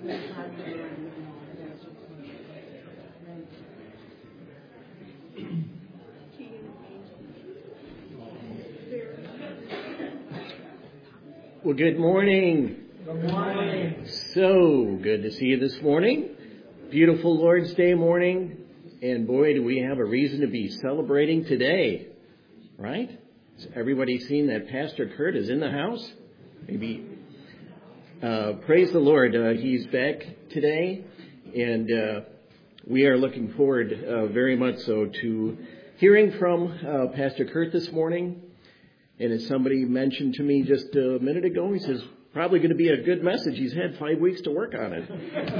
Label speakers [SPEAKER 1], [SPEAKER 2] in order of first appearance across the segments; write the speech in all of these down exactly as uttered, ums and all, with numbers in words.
[SPEAKER 1] Well, good morning.
[SPEAKER 2] Good morning.
[SPEAKER 1] So good to see you this morning. Beautiful Lord's Day morning. And boy, do we have a reason to be celebrating today, right? Has everybody seen that Pastor Kurt is in the house? Maybe. Uh, praise the Lord. Uh, he's back today. And uh, we are looking forward uh, very much so to hearing from uh, Pastor Kurt this morning. And as somebody mentioned to me just a minute ago, he says, probably going to be a good message. He's had five weeks to work on it.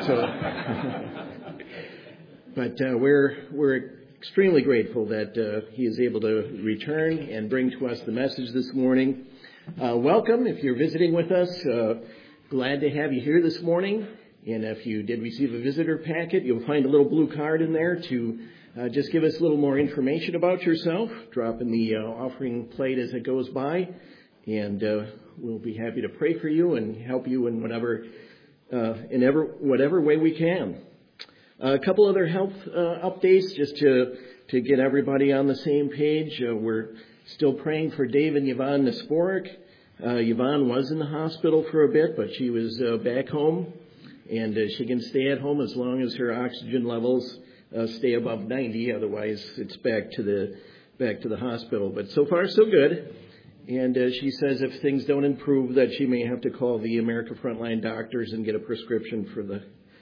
[SPEAKER 1] So, but uh, we're we're extremely grateful that uh, he is able to return and bring to us the message this morning. Uh, welcome. If you're visiting with us, uh, glad to have you here this morning. And if you did receive a visitor packet, you'll find a little blue card in there to Uh, just give us a little more information about yourself. Drop in the uh, offering plate as it goes by, and uh, we'll be happy to pray for you and help you in whatever, uh, in ever, whatever way we can. Uh, a couple other health uh, updates, just to to get everybody on the same page. Uh, we're still praying for Dave and Yvonne Nisporik. Uh, Yvonne was in the hospital for a bit, but she was uh, back home, and uh, she can stay at home as long as her oxygen levels Uh, stay above ninety, otherwise it's back to the back to the hospital. But so far, so good. And uh, she says if things don't improve, that she may have to call the America Frontline doctors and get a prescription for the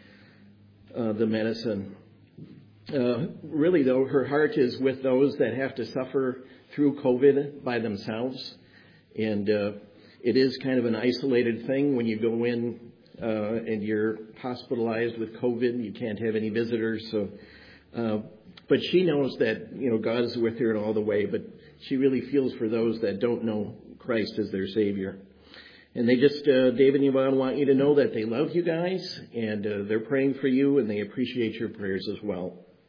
[SPEAKER 1] uh, the medicine. Uh, really, though, her heart is with those that have to suffer through COVID by themselves. And uh, it is kind of an isolated thing when you go in uh, and you're hospitalized with COVID. You can't have any visitors, so. Uh, but she knows that, you know, God is with her in all the way, but she really feels for those that don't know Christ as their Savior. And they just, uh, David and Yvonne want you to know that they love you guys, and uh, they're praying for you, and they appreciate your prayers as well.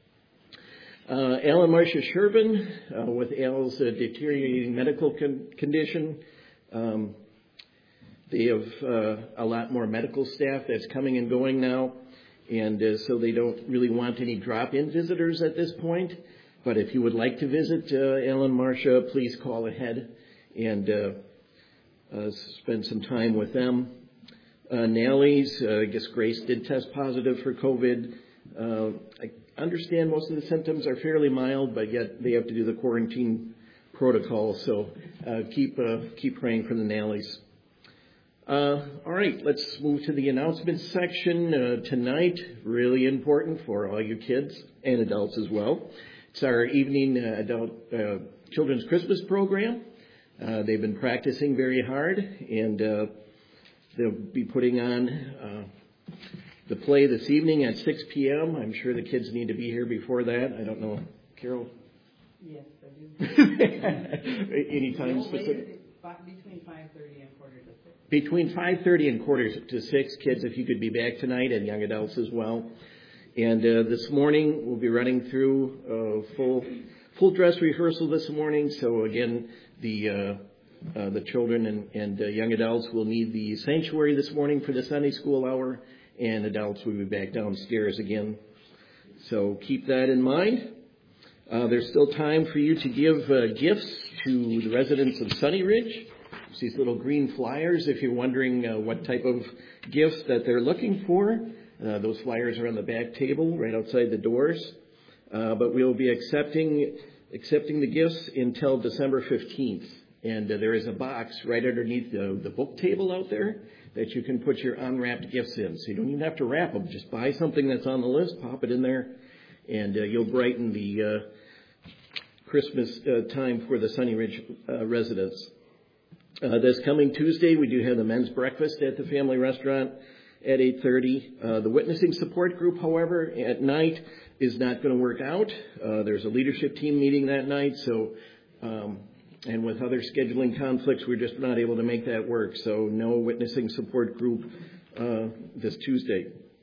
[SPEAKER 1] Uh, Al and Marcia Shervin, uh, with Al's uh, deteriorating medical con- condition, um, they have uh, a lot more medical staff that's coming and going now. And uh, so they don't really want any drop-in visitors at this point. But if you would like to visit uh, Ellen and Marcia, please call ahead and uh, uh, spend some time with them. Uh, Nally's, uh, I guess Grace did test positive for COVID. Uh, I understand most of the symptoms are fairly mild, but yet they have to do the quarantine protocol. So uh, keep uh, keep praying for the Nallys. Uh, all right, let's move to the announcements section uh, tonight. Really important for all you kids and adults as well. It's our evening uh, adult uh, children's Christmas program. Uh, they've been practicing very hard, and uh, they'll be putting on uh, the play this evening at six p.m. I'm sure the kids need to be here before that. I don't know, Carol?
[SPEAKER 2] Yes, I do.
[SPEAKER 1] Any time specific?
[SPEAKER 2] Between five thirty and quarter to six.
[SPEAKER 1] Between five thirty and quarter to six, kids, if you could be back tonight, and young adults as well. And uh, this morning, we'll be running through a full full dress rehearsal this morning. So again, the uh, uh, the children and, and uh, young adults will need the sanctuary this morning for the Sunday school hour, and adults will be back downstairs again. So keep that in mind. Uh, there's still time for you to give uh, gifts to the residents of Sunny Ridge. These little green flyers, if you're wondering uh, what type of gifts that they're looking for. Uh, those flyers are on the back table right outside the doors. Uh, but we'll be accepting accepting the gifts until December fifteenth. And uh, there is a box right underneath the, the book table out there that you can put your unwrapped gifts in. So you don't even have to wrap them. Just buy something that's on the list, pop it in there, and uh, you'll brighten the uh, Christmas uh, time for the Sunny Ridge uh, residents. Uh, this coming Tuesday, we do have the men's breakfast at the family restaurant at eight thirty. Uh, the witnessing support group, however, at night is not going to work out. Uh, there's a leadership team meeting that night, so um, and with other scheduling conflicts, we're just not able to make that work. So no witnessing support group uh, this Tuesday.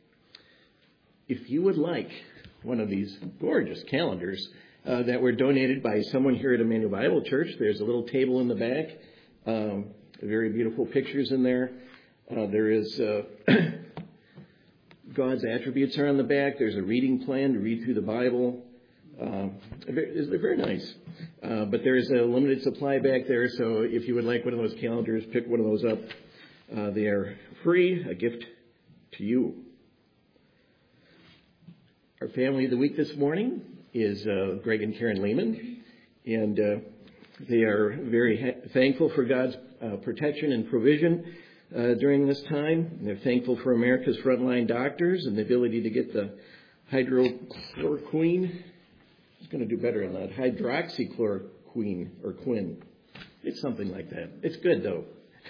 [SPEAKER 1] If you would like one of these gorgeous calendars uh, that were donated by someone here at Emmanuel Bible Church, there's a little table in the back. Um, very beautiful pictures in there. Uh, there is uh, God's attributes are on the back. There's a reading plan to read through the Bible. Uh, they're very nice. Uh, but there's a limited supply back there, so if you would like one of those calendars, pick one of those up. Uh, they are free, a gift to you. Our family of the week this morning is uh, Greg and Karen Lehman, and uh, they are very ha- thankful for God's uh, protection and provision uh, during this time. And they're thankful for America's frontline doctors and the ability to get the hydrochloroquine. It's going to do better than that. Hydroxychloroquine or quin. It's something like that. It's good though.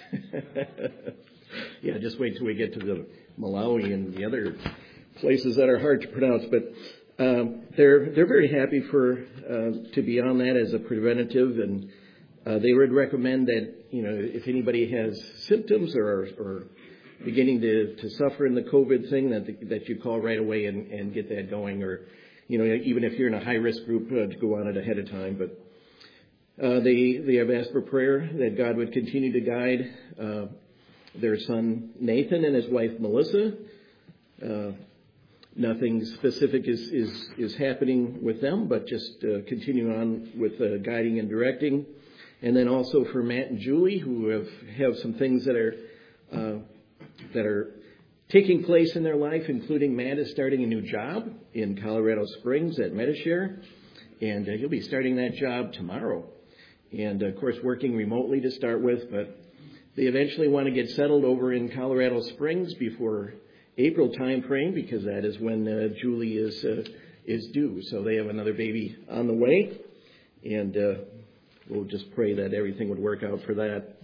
[SPEAKER 1] Yeah, just wait till we get to the Malawi and the other places that are hard to pronounce. But um, they're they're very happy for uh, to be on that as a preventative, and uh, they would recommend that, you know, if anybody has symptoms or or beginning to, to suffer in the COVID thing, that the, that you call right away and, and get that going, or, you know, even if you're in a high risk group, uh, to go on it ahead of time. But uh, they they have asked for prayer that God would continue to guide uh, their son Nathan and his wife Melissa. Uh, nothing specific is, is is happening with them, but just uh, continue on with uh, guiding and directing. And then also for Matt and Julie, who have, have some things that are uh, that are taking place in their life, including Matt is starting a new job in Colorado Springs at Medishare, and uh, he'll be starting that job tomorrow. And, of course, working remotely to start with, but they eventually want to get settled over in Colorado Springs before April time frame, because that is when uh, Julie is uh, is due. So they have another baby on the way, and uh, we'll just pray that everything would work out for that.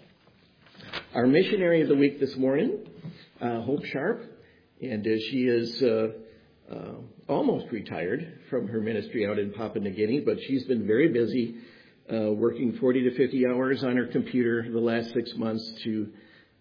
[SPEAKER 1] Our missionary of the week this morning, uh, Hope Sharp, and uh, she is uh, uh, almost retired from her ministry out in Papua New Guinea, but she's been very busy uh, working forty to fifty hours on her computer the last six months to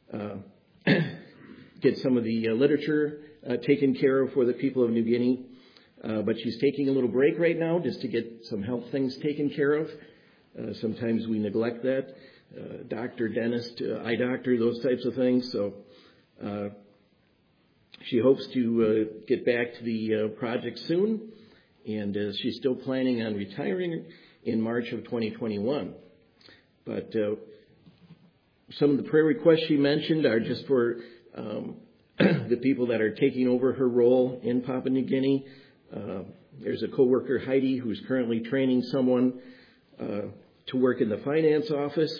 [SPEAKER 1] uh, get some of the uh, literature uh, taken care of for the people of New Guinea. Uh, but she's taking a little break right now just to get some health things taken care of. Uh, sometimes we neglect that. Uh, doctor, dentist, uh, eye doctor, those types of things. So uh, she hopes to uh, get back to the uh, project soon. And uh, she's still planning on retiring in March of twenty twenty-one. But uh, some of the prayer requests she mentioned are just for um, the people that are taking over her role in Papua New Guinea. Uh, there's a coworker, Heidi, who's currently training someone uh, to work in the finance office.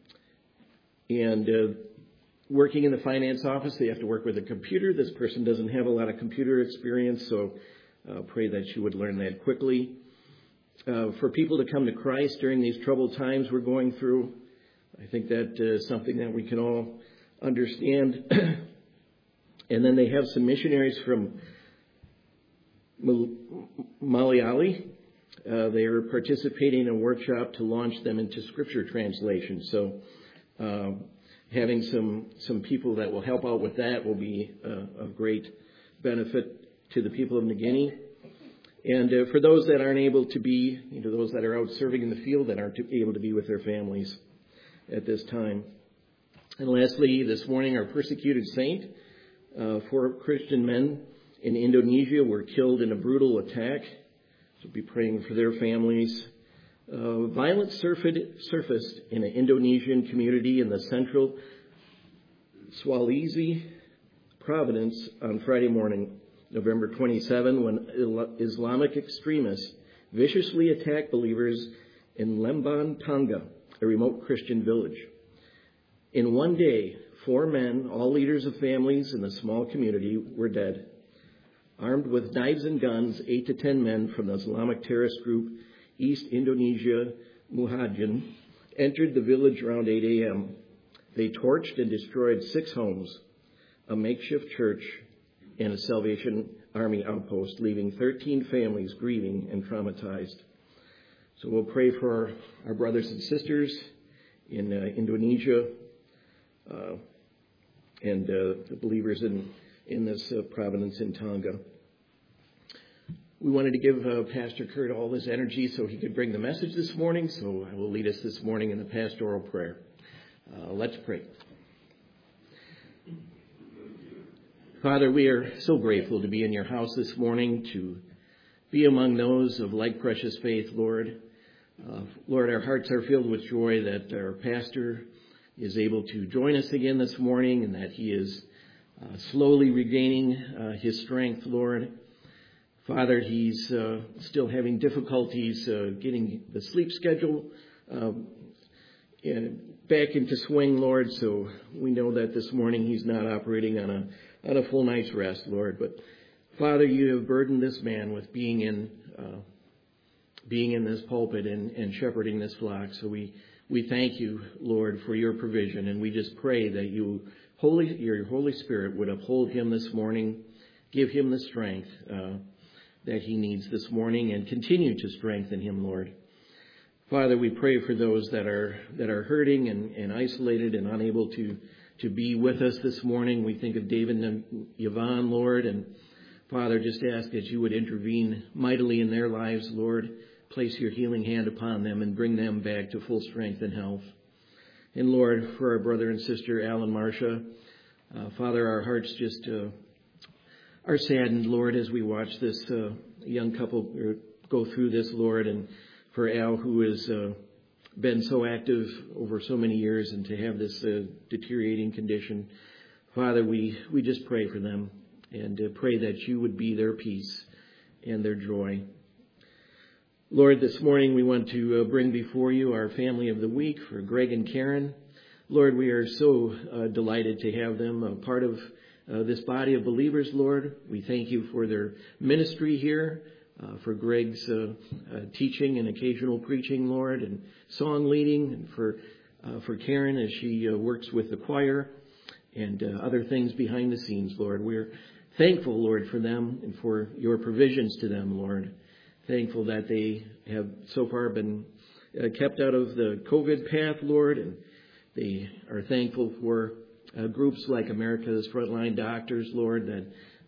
[SPEAKER 1] And uh, working in the finance office, they have to work with a computer. This person doesn't have a lot of computer experience, so uh, pray that she would learn that quickly. Uh, for people to come to Christ during these troubled times we're going through, I think that is something that we can all understand. And then they have some missionaries from Malayali. Uh, they are participating in a workshop to launch them into scripture translation. So uh, having some some people that will help out with that will be uh, of great benefit to the people of New Guinea. And uh, for those that aren't able to be, you know, those that are out serving in the field that aren't able to be with their families at this time. And lastly, this morning, our persecuted saint, uh, four Christian men in Indonesia were killed in a brutal attack. So be praying for their families. Uh, violence surfaced in an Indonesian community in the central Sulawesi province on Friday morning, November twenty-seventh, when Islamic extremists viciously attacked believers in Lembang Tangga, a remote Christian village. In one day, four men, all leaders of families in the small community, were dead. Armed with knives and guns, eight to ten men from the Islamic terrorist group East Indonesia Mujahidin entered the village around eight a.m. They torched and destroyed six homes, a makeshift church, and a Salvation Army outpost, leaving thirteen families grieving and traumatized. So we'll pray for our, our brothers and sisters in uh, Indonesia uh, and uh, the believers in, in this uh, province in Tonga. We wanted to give uh, Pastor Kurt all his energy so he could bring the message this morning, so I will lead us this morning in the pastoral prayer. Uh, let's pray. Father, we are so grateful to be in your house this morning, to be among those of like precious faith, Lord. Uh, Lord, our hearts are filled with joy that our pastor is able to join us again this morning and that he is uh, slowly regaining uh, his strength, Lord. Father, he's uh, still having difficulties uh, getting the sleep schedule uh, in, back into swing, Lord, so we know that this morning he's not operating on a on a full night's rest, Lord. But Father, you have burdened this man with being in uh, being in this pulpit and, and shepherding this flock. So we, we thank you, Lord, for your provision, and we just pray that you, Holy, your Holy Spirit would uphold him this morning, give him the strength uh, that he needs this morning, and continue to strengthen him, Lord. Father, we pray for those that are that are hurting and, and isolated and unable to to be with us this morning. We think of David and Yvonne, Lord, and Father, just ask that you would intervene mightily in their lives, Lord. Place your healing hand upon them and bring them back to full strength and health. And Lord, for our brother and sister, Al and Marcia, uh, Father, our hearts just uh, are saddened, Lord, as we watch this uh, young couple go through this, Lord. And for Al, who has uh, been so active over so many years, and to have this uh, deteriorating condition, Father, we, we just pray for them and uh, pray that you would be their peace and their joy. Lord, this morning we want to uh, bring before you our family of the week for Greg and Karen. Lord, we are so uh, delighted to have them a part of uh, this body of believers, Lord. We thank you for their ministry here, uh, for Greg's uh, uh, teaching and occasional preaching, Lord, and song leading, and for uh, for Karen as she uh, works with the choir and uh, other things behind the scenes, Lord. We're thankful, Lord, for them and for your provisions to them, Lord. Thankful that they have so far been uh, kept out of the COVID path, Lord, and they are thankful for uh, groups like America's Frontline Doctors, Lord, that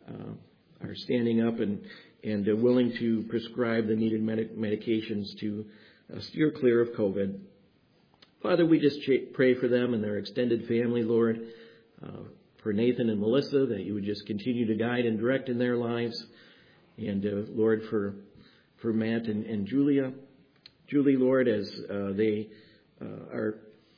[SPEAKER 1] uh, are standing up and, and uh, willing to prescribe the needed medic- medications to uh, steer clear of COVID. Father, we just ch- pray for them and their extended family, Lord, uh, for Nathan and Melissa, that you would just continue to guide and direct in their lives. And, uh, Lord, for for Matt and, and Julia. Julie, Lord, as uh, they uh, are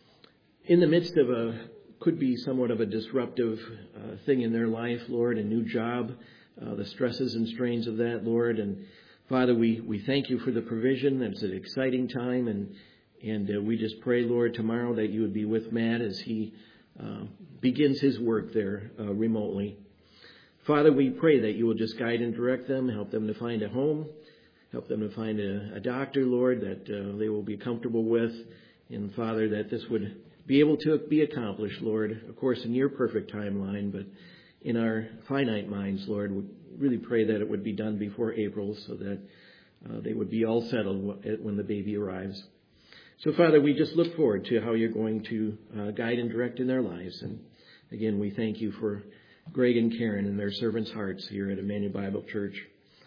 [SPEAKER 1] in the midst of a, could be somewhat of a disruptive uh, thing in their life, Lord, a new job, uh, the stresses and strains of that, Lord. And Father, we, we thank you for the provision. It's an exciting time, and, and uh, we just pray, Lord, tomorrow that you would be with Matt as he uh, begins his work there uh, remotely. Father, we pray that you will just guide and direct them, help them to find a home, help them to find a, a doctor, Lord, that uh, they will be comfortable with. And, Father, that this would be able to be accomplished, Lord, of course, in your perfect timeline, but in our finite minds, Lord, we really pray that it would be done before April so that uh, they would be all settled when the baby arrives. So, Father, we just look forward to how you're going to uh, guide and direct in their lives. And, again, we thank you for Greg and Karen and their servants' hearts here at Emmanuel Bible Church.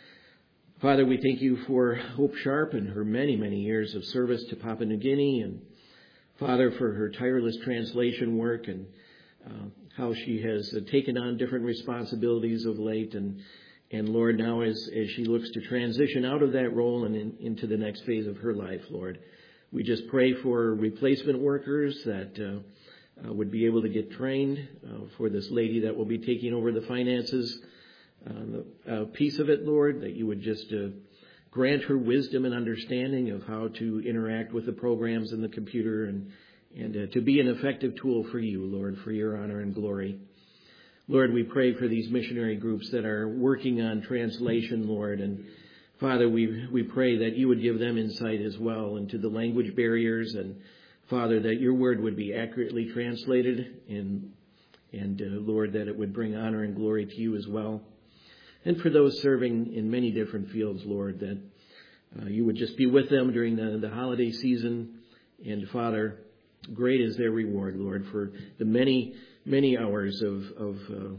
[SPEAKER 1] Father, we thank you for Hope Sharp and her many, many years of service to Papua New Guinea, and Father, for her tireless translation work and uh, how she has uh, taken on different responsibilities of late. And, and Lord, now as, as she looks to transition out of that role and in, into the next phase of her life, Lord, we just pray for replacement workers that uh, uh, would be able to get trained uh, for this lady that will be taking over the finances Uh, the uh, piece of it, Lord, that you would just uh, grant her wisdom and understanding of how to interact with the programs and the computer, and and uh, to be an effective tool for you, Lord, for your honor and glory. Lord, we pray for these missionary groups that are working on translation, Lord, and Father, we we pray that you would give them insight as well into the language barriers, and Father, that your word would be accurately translated, and and uh, Lord, that it would bring honor and glory to you as well. And for those serving in many different fields, Lord, that uh, you would just be with them during the, the holiday season. And Father, great is their reward, Lord, for the many, many hours of, of uh,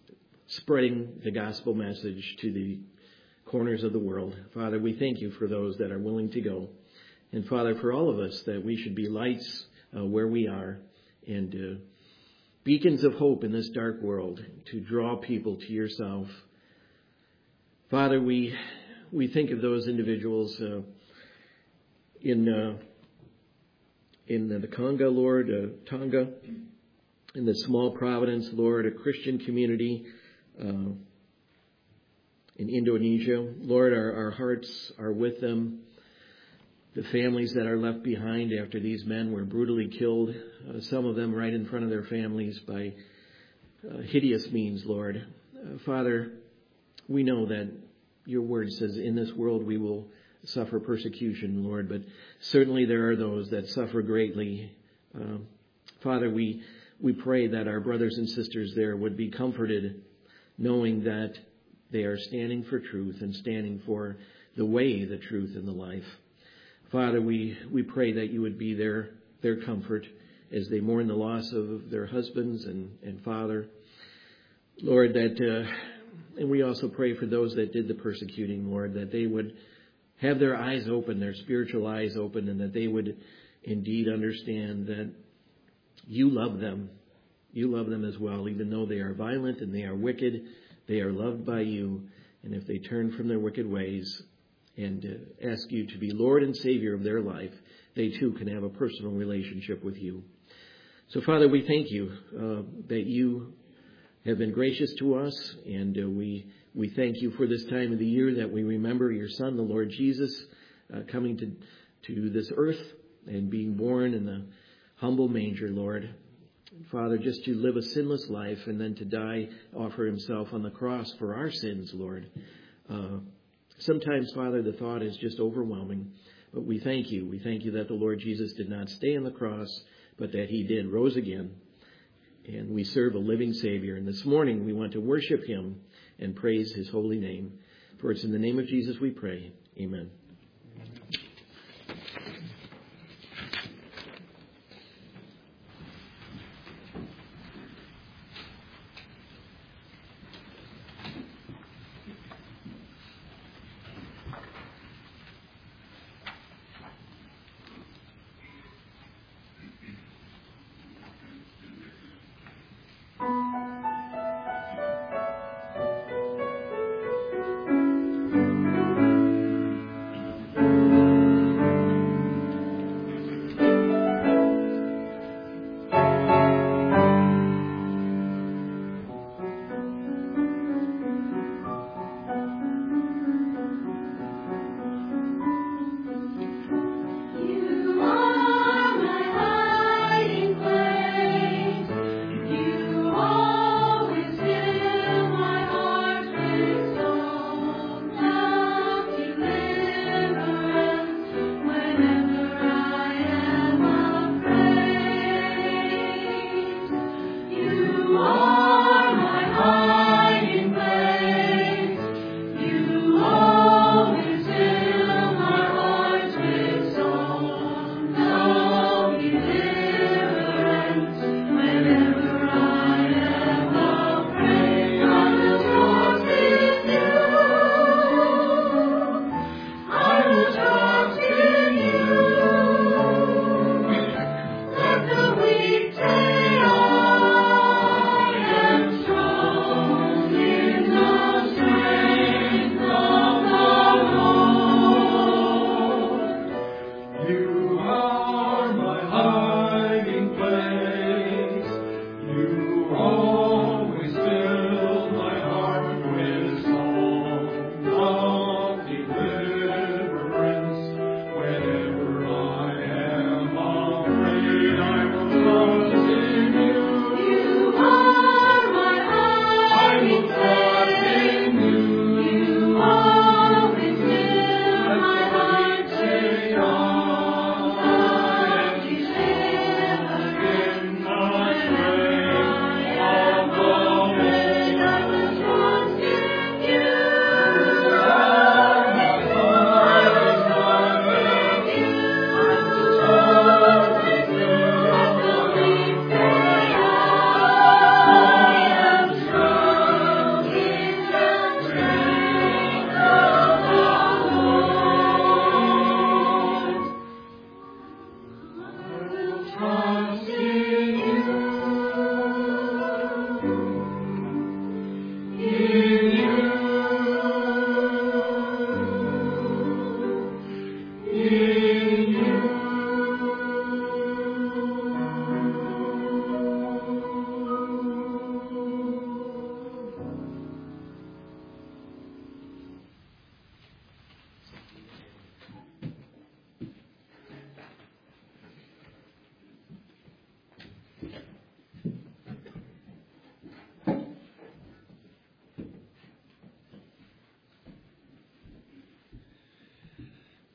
[SPEAKER 1] spreading the gospel message to the corners of the world. Father, we thank you for those that are willing to go. And Father, for all of us, that we should be lights uh, where we are, and uh, beacons of hope in this dark world to draw people to yourself. Father, we we think of those individuals uh, in uh, in the Congo, Lord, uh, Tonga, in the small Providence, Lord, a Christian community uh, in Indonesia. Lord, our, our hearts are with them. The families that are left behind after these men were brutally killed, uh, some of them right in front of their families by uh, hideous means, Lord. Uh, Father, we know that your word says in this world we will suffer persecution, Lord, but certainly there are those that suffer greatly. Uh, Father, we we pray that our brothers and sisters there would be comforted knowing that they are standing for truth and standing for the way, the truth, and the life. Father, we, we pray that you would be their, their comfort as they mourn the loss of their husbands and, and father. Lord, that, uh, and we also pray for those that did the persecuting, Lord, that they would have their eyes open, their spiritual eyes open, and that they would indeed understand that you love them. You love them as well, even though they are violent and they are wicked. They are loved by you. And if they turn from their wicked ways and uh, ask you to be Lord and Savior of their life, they too can have a personal relationship with you. So, Father, we thank you uh, that you have been gracious to us, and uh, we we thank you for this time of the year that we remember your Son, the Lord Jesus, uh, coming to to this earth and being born in the humble manger, Lord. Father, just to live a sinless life and then to die, offer himself on the cross for our sins, Lord. Uh, sometimes, Father, the thought is just overwhelming, but we thank you. We thank you that the Lord Jesus did not stay on the cross, but that he did, rose again, and we serve a living Savior. And this morning we want to worship him and praise his holy name. For it's in the name of Jesus we pray. Amen.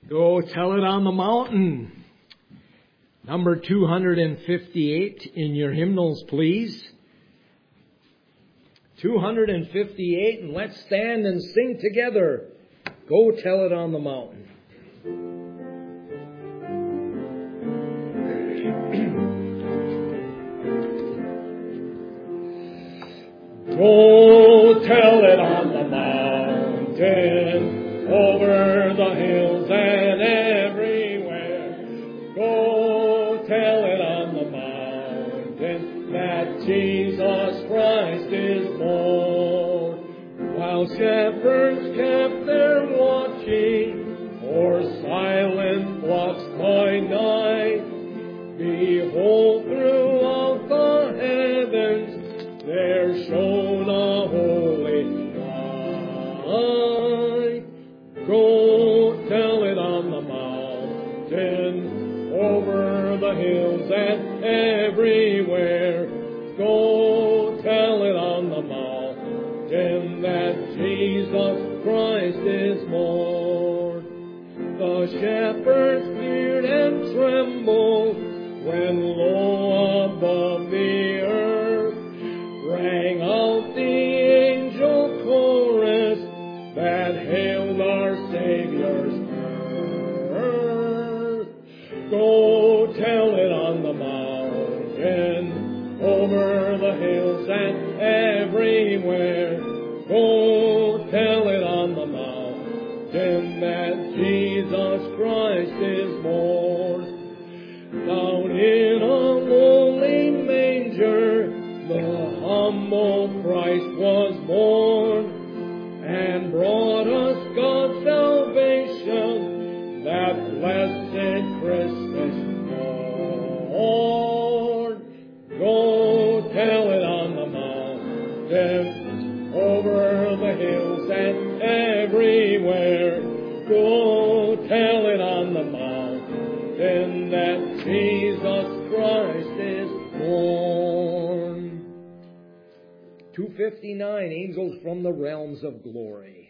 [SPEAKER 3] Go tell it on the mountain. Number two hundred fifty-eight in your hymnals, please. two hundred fifty-eight, and let's stand and sing together. Go tell it on the mountain. Go tell it on the mountain, over the hills and everywhere. Go tell it on the mountain that Jesus Christ is Lord. While shepherds kept their watching o'er silent flocks by night, behold, throughout the heavens there shone a holy light. Go tell it on the mountain, over the hills and everywhere. Go tell it on the mountain that Jesus Christ is Lord. The shepherds feared and trembled when low above the earth rang out the angel chorus that hailed our Savior's birth. Go tell it on the mountain, over the hills and everywhere. Go tell it on the mountain that Jesus Christ is Lord. Down in a lowly manger the humble Christ was born, and brought us God's salvation, that blessed Christmas morn. Go tell it on the mountain, over the hills and everywhere. Go tell it on the mountain that Jesus Christ is born. two fifty-nine, Angels from the Realms of Glory.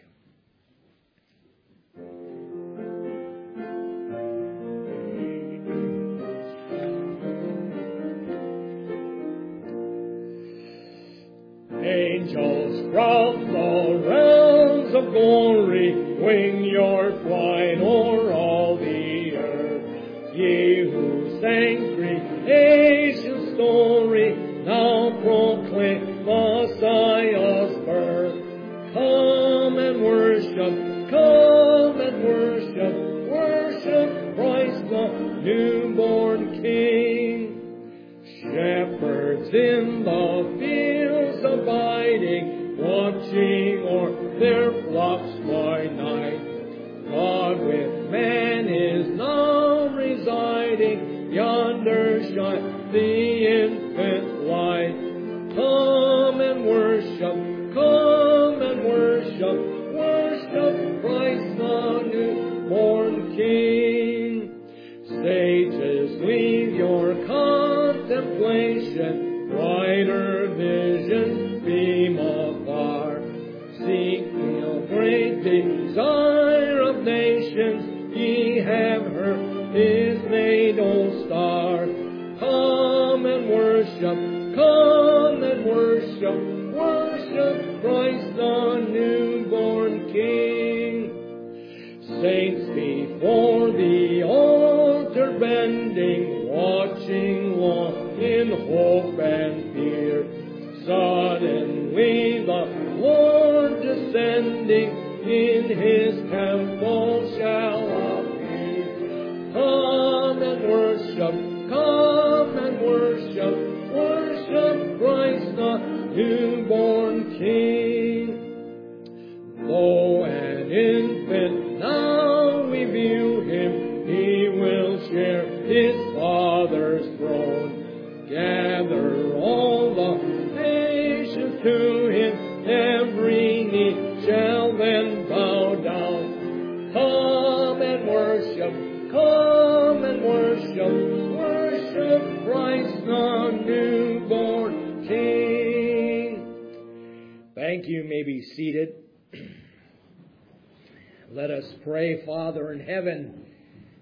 [SPEAKER 3] Angels from the realms of glory, wing your flight o'er all the earth. Ye who sang creation's story, now proclaim Messiah's birth. Come and worship, come and worship, worship Christ the newborn King. Shepherds in the fields abiding, watching o'er their flocks by night. God with man is now residing, yonder shines the infant light. Come and worship, come and worship, worship Christ the newborn King. Sages, leave your contemplation, brighter visions beam afar. Seek the great desire of nations, ye have heard his natal star. Come and worship, come and worship, worship Christ the newborn King. Saints before the altar bending, watching long in hope and fear. Suddenly the Lord descending in his temple shall appear. Come and worship, come and worship, worship Christ the newborn King. Though an infant now we view him, he will share his Father's throne. Gather all the nations to him, every knee shall then bow down. Come and worship, come and worship, worship Christ the newborn King. Thank you. You may be seated. Let us pray. Father in heaven,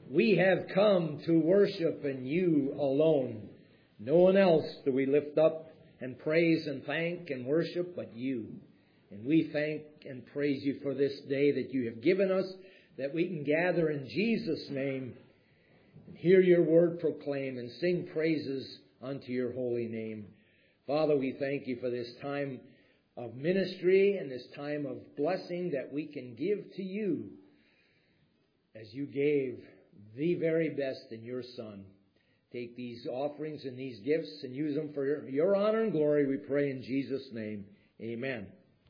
[SPEAKER 3] We have come to worship in you alone. No one else do we lift up and praise and thank and worship but you. And we thank and praise you for this day that you have given us, that we can gather in Jesus' name and hear your word proclaimed and sing praises unto your holy name. Father, we thank you for this time of ministry and this time of blessing that we can give to you as you gave the very best in your Son. Take these offerings and these gifts and use them for your honor and glory, we pray in Jesus' name. Amen.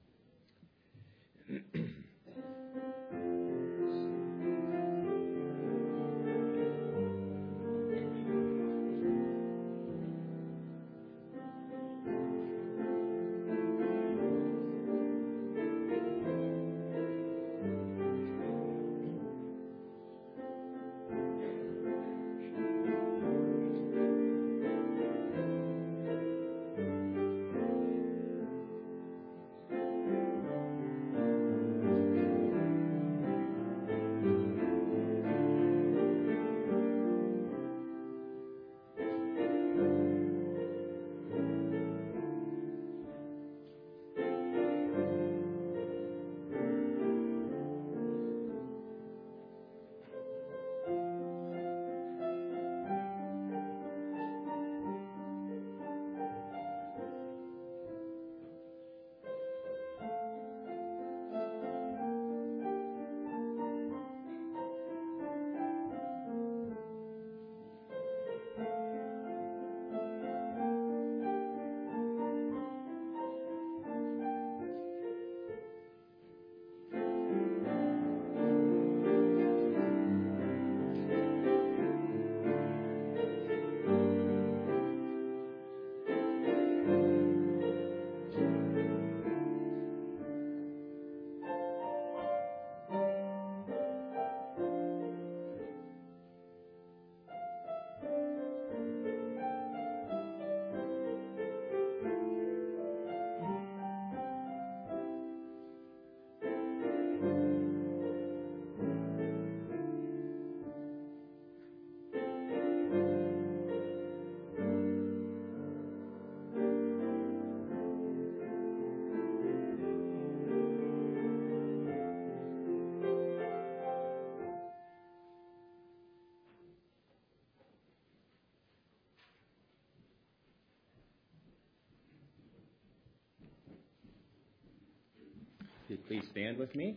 [SPEAKER 1] Please stand with me.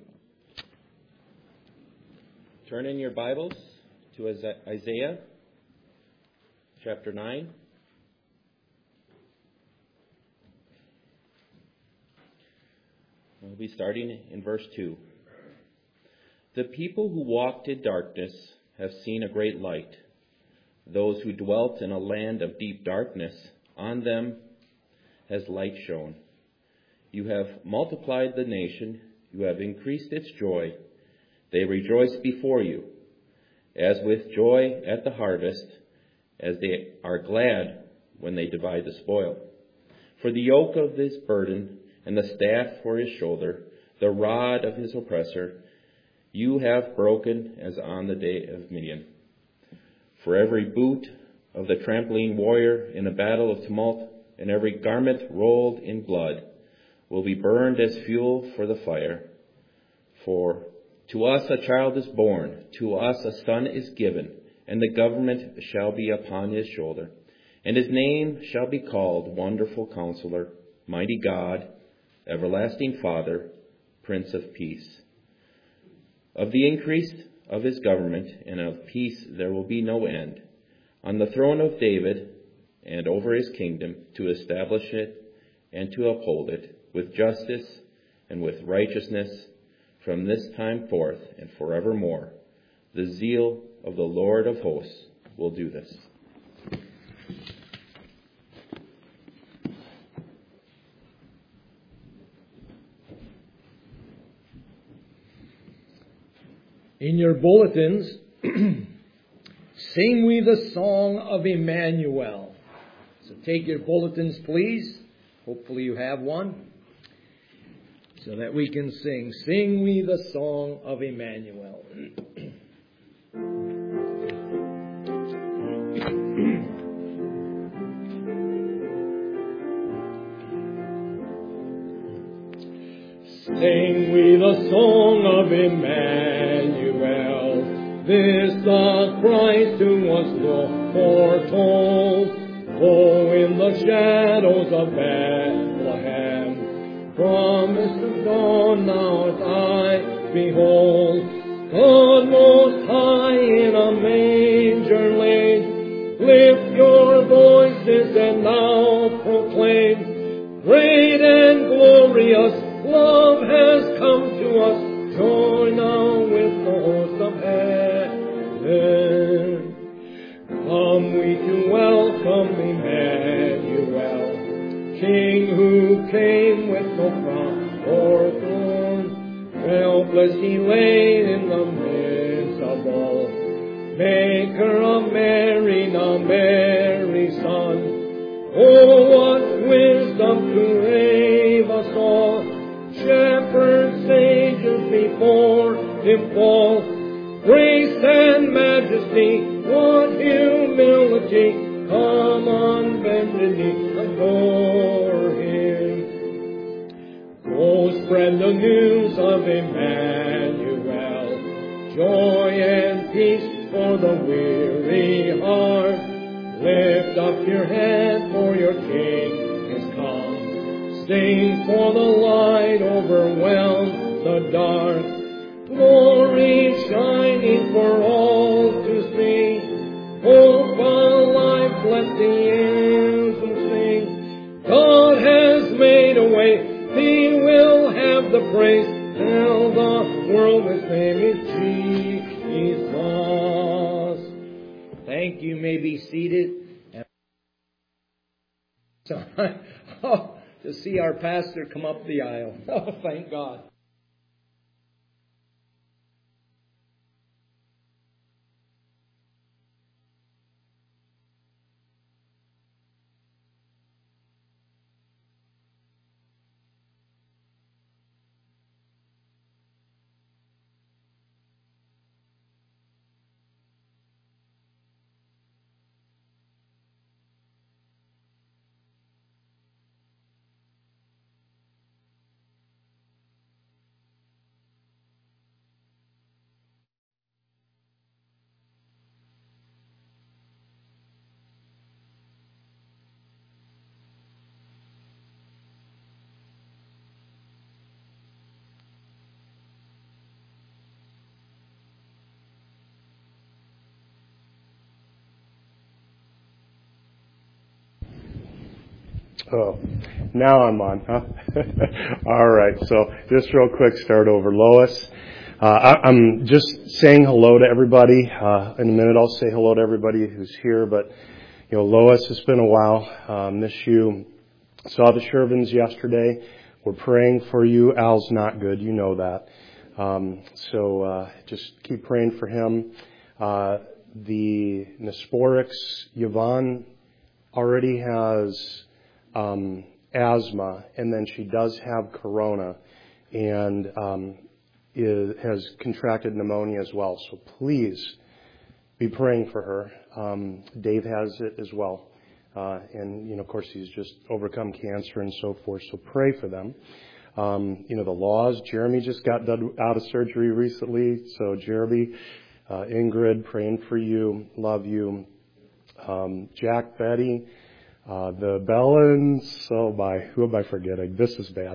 [SPEAKER 1] Turn in your Bibles to Isaiah chapter nine. We'll be starting in verse two. The people who walked in darkness have seen a great light. Those who dwelt in a land of deep darkness, on them has light shone. You have multiplied the nation, you have increased its joy. They rejoice before you, as with joy at the harvest, as they are glad when they divide the spoil. For the yoke of his burden and the staff for his shoulder, the rod of his oppressor, you have broken as on the day of Midian. For every boot of the trampling warrior in a battle of tumult, and every garment rolled in blood, will be burned as fuel for the fire. For to us a child is born, to us a son is given, and the government shall be upon his shoulder. And his name shall be called Wonderful Counselor, Mighty God, Everlasting Father, Prince of Peace. Of the increase of his government and of peace there will be no end, on the throne of David and over his kingdom, to establish it and to uphold it with justice and with righteousness from this time forth and forevermore. The zeal of the Lord of hosts will do this.
[SPEAKER 3] In your bulletins, sing we the song of Emmanuel. So take your bulletins, please. Hopefully you have one, so that we can sing. Sing we the song of Emmanuel. Sing we the song of Emmanuel. This the Christ who was foretold. Oh, in the shadows of Bethlehem, promise of dawn now as I behold. God most high in a manger laid. Lift your voices and now proclaim. Great and glorious love has come to us. Join now with the host of heaven. Come we to welcome Emmanuel, King who came with no crown or thorn. Helpless he lay in the midst of all. Maker of Mary, now Mary's Son. Oh, what wisdom to save us all. Shepherds, sages before him fall. Grace and majesty, what humility. Come on, bended knee, adore him. Go spread the news of Emmanuel. Joy and peace for the weary heart. Lift up your head, for your King is come. Sing, for the light overwhelms the dark. Glory shining for all to see. Hope alive, let the anthem sing. God has made a way, He will have the praise. Tell the world His name is Jesus. Thank you. May be seated. So, oh, to see our pastor come up the aisle. Oh, thank God.
[SPEAKER 4] Oh, now I'm on, huh? All right, so just real quick, start over. Lois, uh, I, I'm just saying hello to everybody. Uh, in a minute I'll say hello to everybody who's here, but, you know, Lois, it's been a while. Uh, miss you. Saw the Shervins yesterday. We're praying for you. Al's not good, you know that. Um, so uh, just keep praying for him. Uh, the Nesporix, Yvonne already has Um, asthma, and then she does have corona, and um, is, has contracted pneumonia as well. So please be praying for her. Um, Dave has it as well, uh, and you know, of course, he's just overcome cancer and so forth. So pray for them. Um, you know, the laws. Jeremy just got done out of surgery recently, so Jeremy, uh, Ingrid, praying for you, love you. Um, Jack, Betty. Uh, the Bellins, oh my, who am I forgetting? This is bad.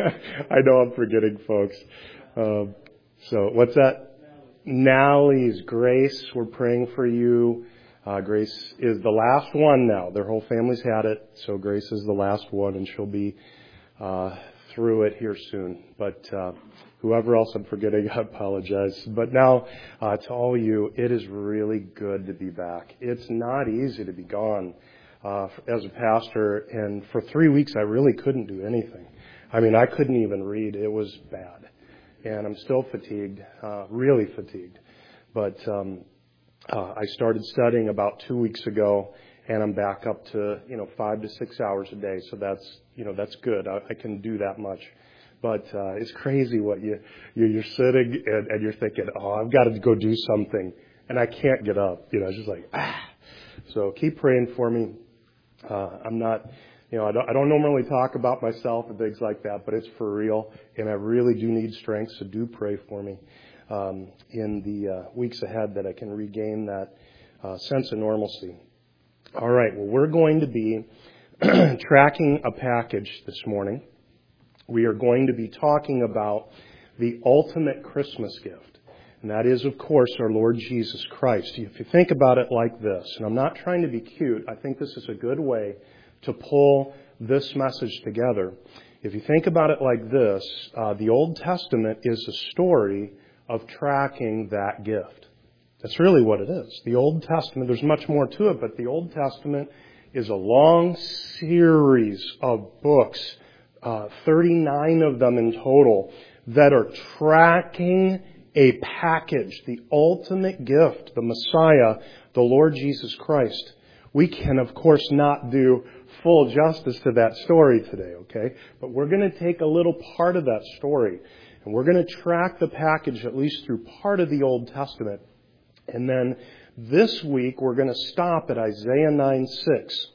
[SPEAKER 4] I know I'm forgetting folks. Um, so what's that? Nally's Grace, we're praying for you. Uh, Grace is the last one now. Their whole family's had it, so Grace is the last one, and she'll be uh, through it here soon. But uh, whoever else I'm forgetting, I apologize. But now, uh, to all you, it is really good to be back. It's not easy to be gone. Uh, as a pastor, and for three weeks I really couldn't do anything. I mean, I couldn't even read. It was bad. And I'm still fatigued, uh, really fatigued. But um, uh, I started studying about two weeks ago, and I'm back up to, you know, five to six hours a day. So that's, you know, that's good. I, I can do that much. But uh, it's crazy what you, you you're sitting and, and you're thinking, oh, I've got to go do something, and I can't get up. You know, it's just like, ah. So keep praying for me. Uh, I'm not You know, I don't, I don't normally talk about myself and things like that, but it's for real, and I really do need strength, so do pray for me um, in the uh, weeks ahead that I can regain that uh, sense of normalcy. All right, well, we're going to be tracking a package this morning. We are going to be talking about the ultimate Christmas gift, and that is, of course, our Lord Jesus Christ. If you think about it like this, and I'm not trying to be cute, I think this is a good way to pull this message together. If you think about it like this, uh, the Old Testament is a story of tracking that gift. That's really what it is. The Old Testament, there's much more to it, but the Old Testament is a long series of books, uh, thirty-nine of them in total, that are tracking a package, the ultimate gift, the Messiah, the Lord Jesus Christ. We can, of course, not do full justice to that story today, okay? But we're going to take a little part of that story, and we're going to track the package at least through part of the Old Testament. And then this week, we're going to stop at Isaiah nine six.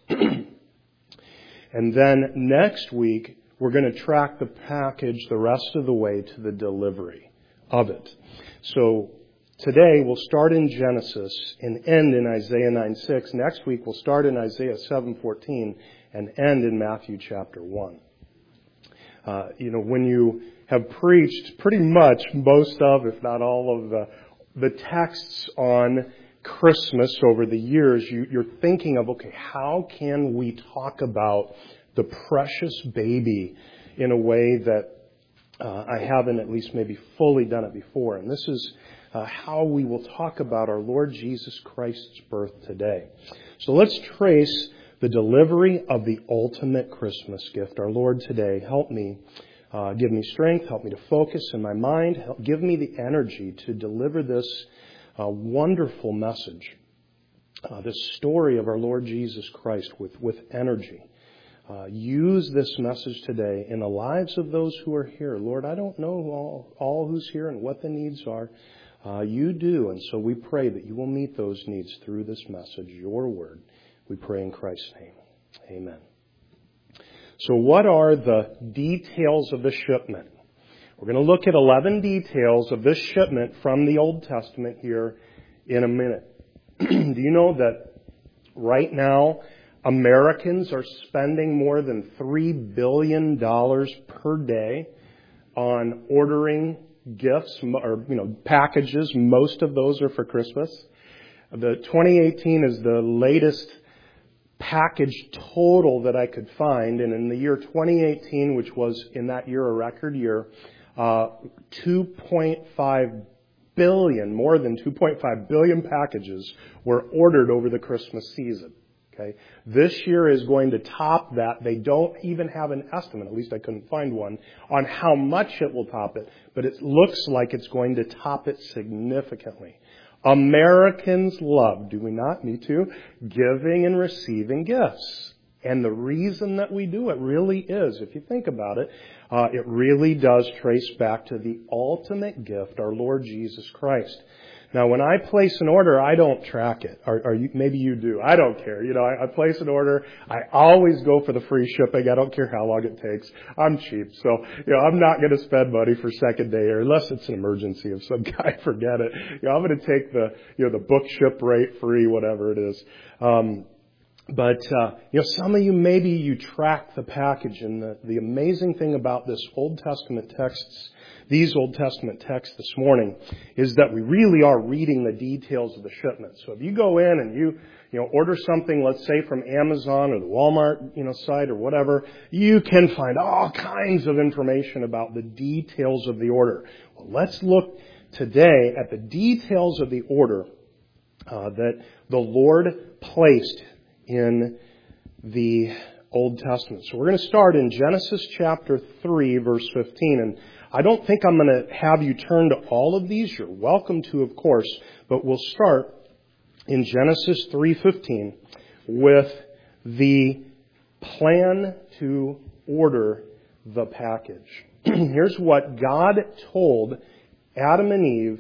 [SPEAKER 4] And then next week, we're going to track the package the rest of the way to the delivery of it. So today, we'll start in Genesis and end in Isaiah nine six. Next week, we'll start in Isaiah seven fourteen and end in Matthew chapter one. Uh, you know, when you have preached pretty much most of, if not all of the, the texts on Christmas over the years, you, you're thinking of, okay, how can we talk about the precious baby in a way that uh, I haven't at least maybe fully done it before? And this is Uh, how we will talk about our Lord Jesus Christ's birth today. So let's trace the delivery of the ultimate Christmas gift. Our Lord today, help me, uh, give me strength, help me to focus in my mind, help, give me the energy to deliver this uh, wonderful message, uh, this story of our Lord Jesus Christ with, with energy. Uh, use this message today in the lives of those who are here. Lord, I don't know all, all who's here and what the needs are. Uh, you do, and so we pray that you will meet those needs through this message, your word. We pray in Christ's name. Amen. So what are the details of the shipment? We're going to look at eleven details of this shipment from the Old Testament here in a minute. Do you know that right now Americans are spending more than three billion dollars per day on ordering gifts or, you know, packages? Most of those are for Christmas. The twenty eighteen is the latest package total that I could find. And in the year twenty eighteen, which was in that year a record year, uh, two point five billion, more than two point five billion packages were ordered over the Christmas season. Okay. This year is going to top that. They don't even have an estimate, at least I couldn't find one, on how much it will top it, but it looks like it's going to top it significantly. Americans love, do we not? Me too, giving and receiving gifts. And the reason that we do it really is, if you think about it, uh, it really does trace back to the ultimate gift, our Lord Jesus Christ. Now, when I place an order, I don't track it. Or, or you, maybe you do. I don't care. You know, I, I place an order. I always go for the free shipping. I don't care how long it takes. I'm cheap. So, you know, I'm not going to spend money for second day, or unless it's an emergency of some guy, forget it. You know, I'm going to take the, you know, the book ship rate, free, whatever it is. Um, But, uh, you know, some of you, maybe you track the package. And the, the amazing thing about this Old Testament texts, these Old Testament texts this morning, is that we really are reading the details of the shipment. So if you go in and you, you know, order something, let's say from Amazon or the Walmart, you know, site or whatever, you can find all kinds of information about the details of the order. Well, let's look today at the details of the order uh, that the Lord placed in the Old Testament. So we're going to start in Genesis chapter three, verse fifteen. And I don't think I'm going to have you turn to all of these. You're welcome to, of course. But we'll start in Genesis three fifteen with the plan to order the package. Here's what God told Adam and Eve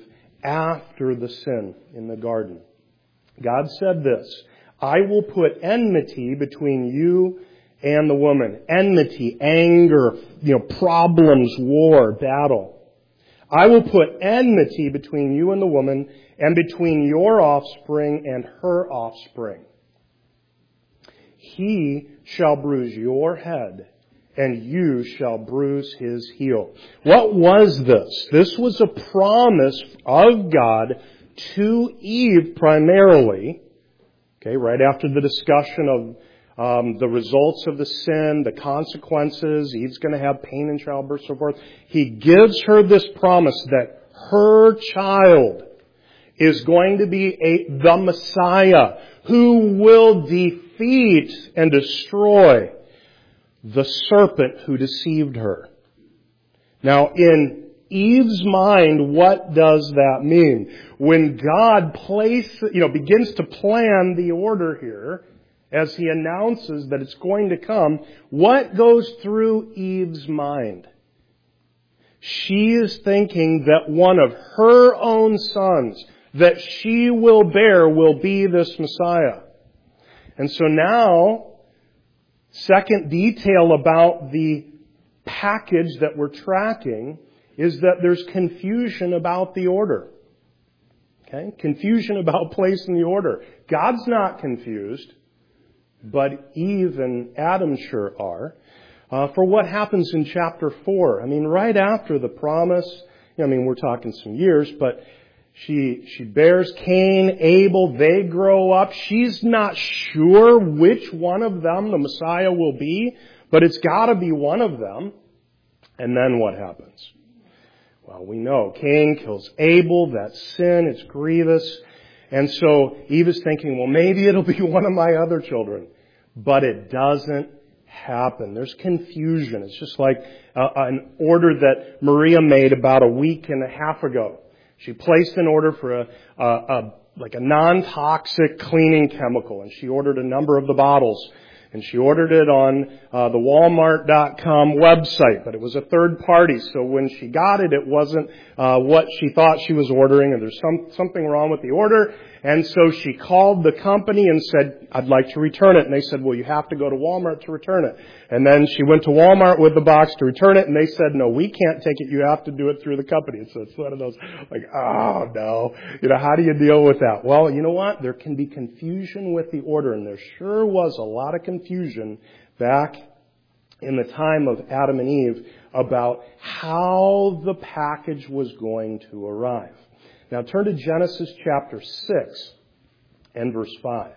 [SPEAKER 4] after the sin in the garden. God said this: I will put enmity between you and the woman. Enmity, anger, you know, problems, war, battle. I will put enmity between you and the woman, and between your offspring and her offspring. He shall bruise your head, and you shall bruise his heel. What was this? This was a promise of God to Eve primarily, okay, right after the discussion of um, the results of the sin, the consequences, Eve's going to have pain in childbirth, so forth. He gives her this promise that her child is going to be a, the Messiah who will defeat and destroy the serpent who deceived her. Now, in Eve's mind, what does that mean? When God place, you know, begins to plan the order here, as He announces that it's going to come, what goes through Eve's mind? She is thinking that one of her own sons that she will bear will be this Messiah. And so now, second detail about the package that we're tracking is that there's confusion about the order. Okay? Confusion about placing the order. God's not confused, but Eve and Adam sure are. Uh, for what happens in chapter four. I mean, right after the promise, I mean, we're talking some years, but she she bears Cain, Abel, they grow up. She's not sure which one of them the Messiah will be, but it's got to be one of them. And then what happens? Well, we know Cain kills Abel, that's sin, it's grievous. And so Eve is thinking, well, maybe it'll be one of my other children. But it doesn't happen. There's confusion. It's just like uh, an order that Maria made about a week and a half ago. She placed an order for a, a, a like a non-toxic cleaning chemical, and she ordered a number of the bottles. And she ordered it on uh, the Walmart dot com website, but it was a third party. So when she got it, it wasn't uh, what she thought she was ordering, and there's some something wrong with the order. And so she called the company and said, I'd like to return it. And they said, well, you have to go to Walmart to return it. And then she went to Walmart with the box to return it, and they said, no, we can't take it. You have to do it through the company. So it's one of those, like, oh, no. You know, how do you deal with that? Well, you know what? There can be confusion with the order, and there sure was a lot of confusion back in the time of Adam and Eve about how the package was going to arrive. Now turn to Genesis chapter six and verse five.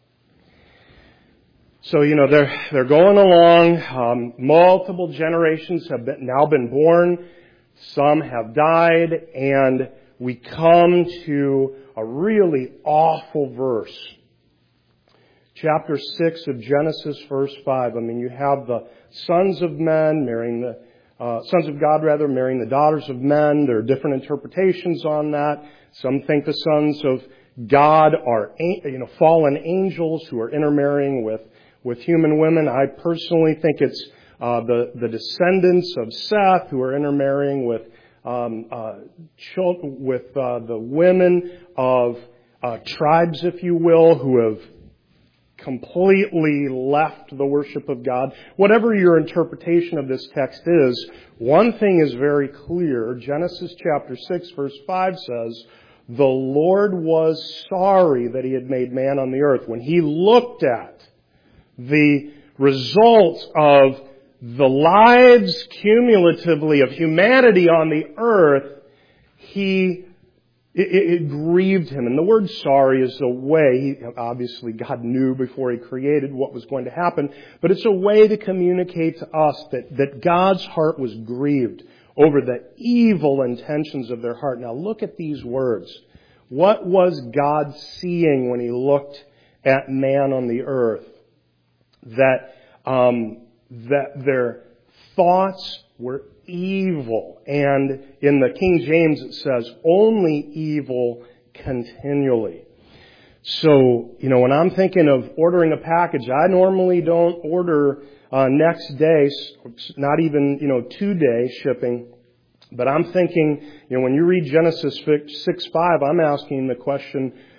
[SPEAKER 4] So, you know, they're, they're going along. Um, multiple generations have been, now been born. Some have died. And we come to a really awful verse. Chapter six of Genesis, verse five. I mean, you have the sons of men marrying the Uh, sons of God, rather, marrying the daughters of men. There are different interpretations on that. Some think the sons of God are, you know, fallen angels who are intermarrying with, with human women. I personally think it's uh, the, the descendants of Seth who are intermarrying with um, uh, children, with uh, the women of uh, tribes, if you will, who have completely left the worship of God. Whatever your interpretation of this text is, one thing is very clear. Genesis chapter six verse five says, the Lord was sorry that He had made man on the earth. When He looked at the results of the lives cumulatively of humanity on the earth, He It, it, it grieved Him. And the word sorry is a way, he, obviously God knew before He created what was going to happen, but it's a way to communicate to us that, that God's heart was grieved over the evil intentions of their heart. Now look at these words. What was God seeing when He looked at man on the earth? That, um, that their thoughts were evil. And in the King James it says, only evil continually. So, you know, when I'm thinking of ordering a package, I normally don't order uh, next day, not even, you know, two-day shipping. But I'm thinking, you know, when you read Genesis six five, I'm asking the question,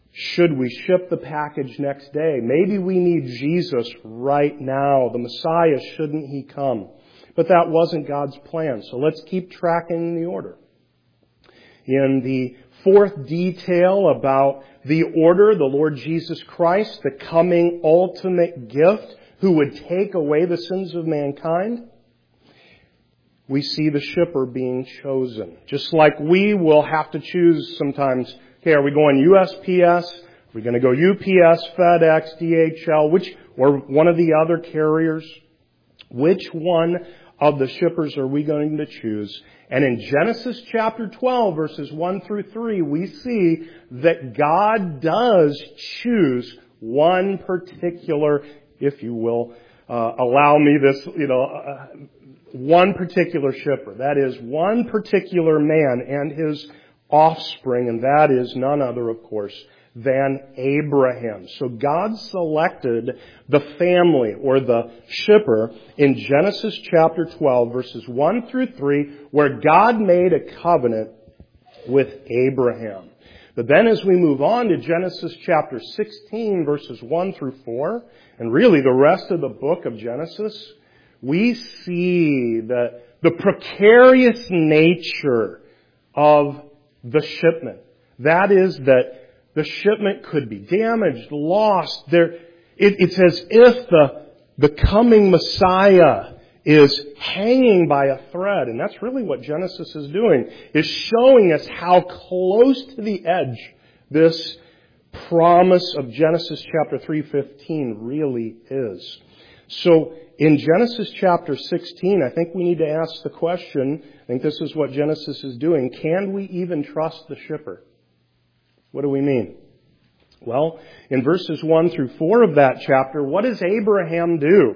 [SPEAKER 4] Should we ship the package next day? Maybe we need Jesus right now. The Messiah, shouldn't he come? But that wasn't God's plan. So let's keep tracking the order. In the fourth detail about the order, the Lord Jesus Christ, the coming ultimate gift who would take away the sins of mankind, we see the shipper being chosen. Just like we will have to choose sometimes, okay, are we going U S P S? Are we going to go U P S, FedEx, D H L, which, or one of the other carriers? Which one of the shippers are we going to choose? And in Genesis chapter twelve, verses one through three, we see that God does choose one particular, if you will, uh, allow me this, you know, uh, one particular shipper. That is one particular man and his offspring, and that is none other, of course, than Abraham. So God selected the family or the shipper in Genesis chapter twelve, verses one through three, where God made a covenant with Abraham. But then as we move on to Genesis chapter sixteen, verses one through four, and really the rest of the book of Genesis, we see the, the precarious nature of the shipment. That is that the shipment could be damaged, lost. There, it, it's as if the, the coming Messiah is hanging by a thread. And that's really what Genesis is doing, is showing us how close to the edge this promise of Genesis chapter three fifteen really is. So in Genesis chapter sixteen, I think we need to ask the question, I think this is what Genesis is doing, can we even trust the shipper? What do we mean? Well, in verses one through four of that chapter, what does Abraham do?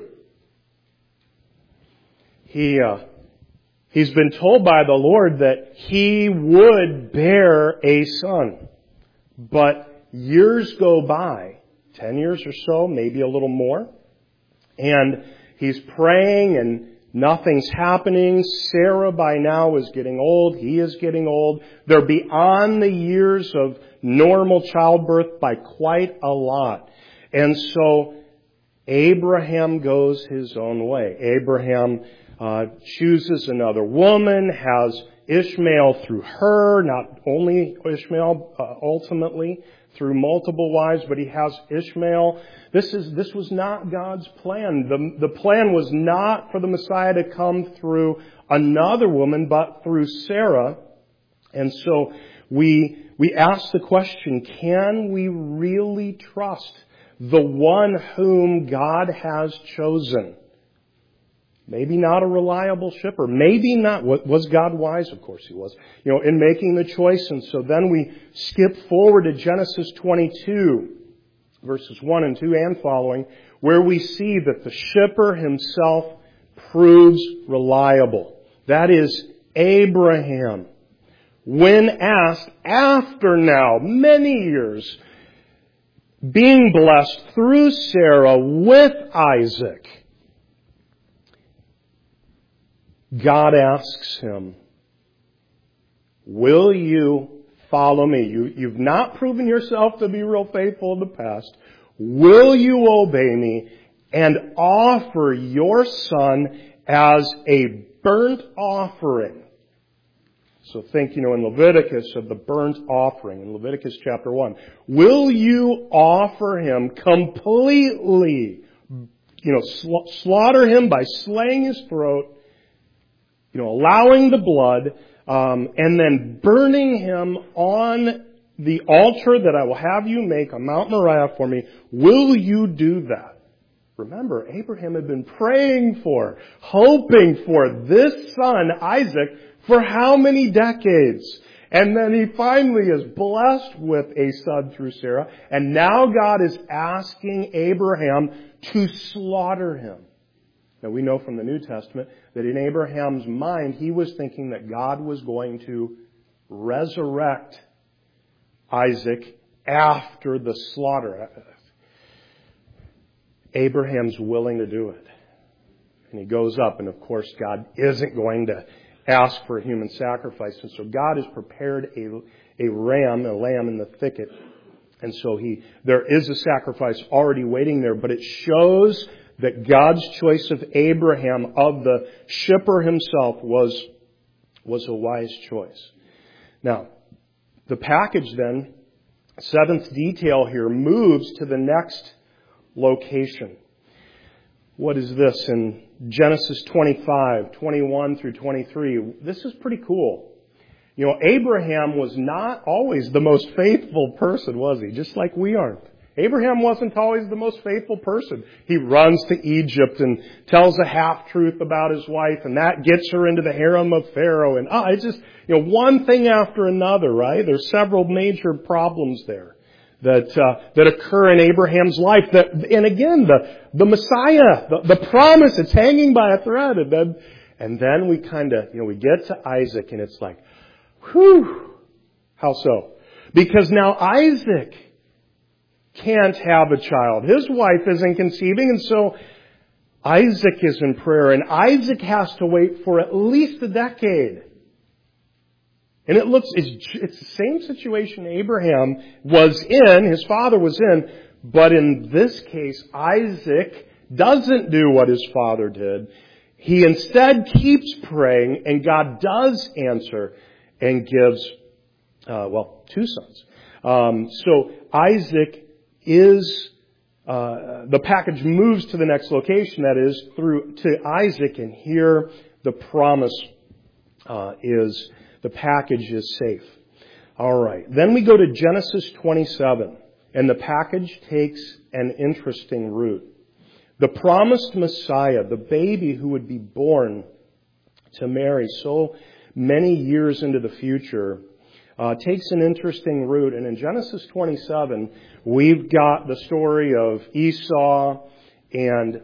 [SPEAKER 4] He, uh, he's been told by the Lord that he would bear a son. But years go by, ten years or so, maybe a little more, and he's praying and nothing's happening. Sarah by now is getting old. He is getting old. They're beyond the years of normal childbirth by quite a lot. And so Abraham goes his own way. Abraham uh, chooses another woman, has Ishmael through her, not only Ishmael uh, ultimately through multiple wives, but he has Ishmael. This is this was not God's plan. The, the plan was not for the Messiah to come through another woman, but through Sarah. And so we we ask the question, can we really trust the one whom God has chosen? Maybe not a reliable shipper. Maybe not. Was God wise? Of course he was. You know, in making the choice. And so then we skip forward to Genesis twenty-two, verses one and two and following, where we see that the shipper himself proves reliable. That is Abraham. When asked, after now many years, being blessed through Sarah with Isaac, God asks him, will you follow me? You, you've not proven yourself to be real faithful in the past. Will you obey me and offer your son as a burnt offering? So think, you know, in Leviticus of the burnt offering, in Leviticus chapter one. Will you offer him completely, you know, sla- slaughter him by slaying his throat, you know, allowing the blood, um, and then burning him on the altar that I will have you make on Mount Moriah for me? Will you do that? Remember, Abraham had been praying for, hoping for this son, Isaac, for how many decades? And then he finally is blessed with a son through Sarah. And now God is asking Abraham to slaughter him. Now we know from the New Testament that in Abraham's mind, he was thinking that God was going to resurrect Isaac after the slaughter. Abraham's willing to do it. And he goes up, and of course God isn't going to ask for a human sacrifice. And so God has prepared a, a ram, a lamb in the thicket. And so he, there is a sacrifice already waiting there, but it shows that God's choice of Abraham, of the shipper himself, was, was a wise choice. Now, the package then, seventh detail here, moves to the next location. What is this in Genesis twenty-five, twenty-one through twenty-three? This is pretty cool. You know, Abraham was not always the most faithful person, was he? Just like we aren't. Abraham wasn't always the most faithful person. He runs to Egypt and tells a half-truth about his wife, and that gets her into the harem of Pharaoh. And ah, it's just, you know, one thing after another, right? There's several major problems there that uh, that occur in Abraham's life. That, and again, the the Messiah, the, the promise, it's hanging by a thread. And then, and then we kind of, you know, we get to Isaac, and it's like, whew, how so? Because now Isaac can't have a child. His wife isn't conceiving, and so Isaac is in prayer, and Isaac has to wait for at least a decade. And it looks, it's, it's the same situation Abraham was in, his father was in, but in this case, Isaac doesn't do what his father did. He instead keeps praying, and God does answer and gives, uh, well, two sons. Um, so Isaac is, uh, the package moves to the next location, that is, through to Isaac, and here the promise uh, is, the package is safe. All right. Then we go to Genesis twenty-seven, and the package takes an interesting route. The promised Messiah, the baby who would be born to Mary so many years into the future, uh, takes an interesting route. And in Genesis twenty-seven, we've got the story of Esau and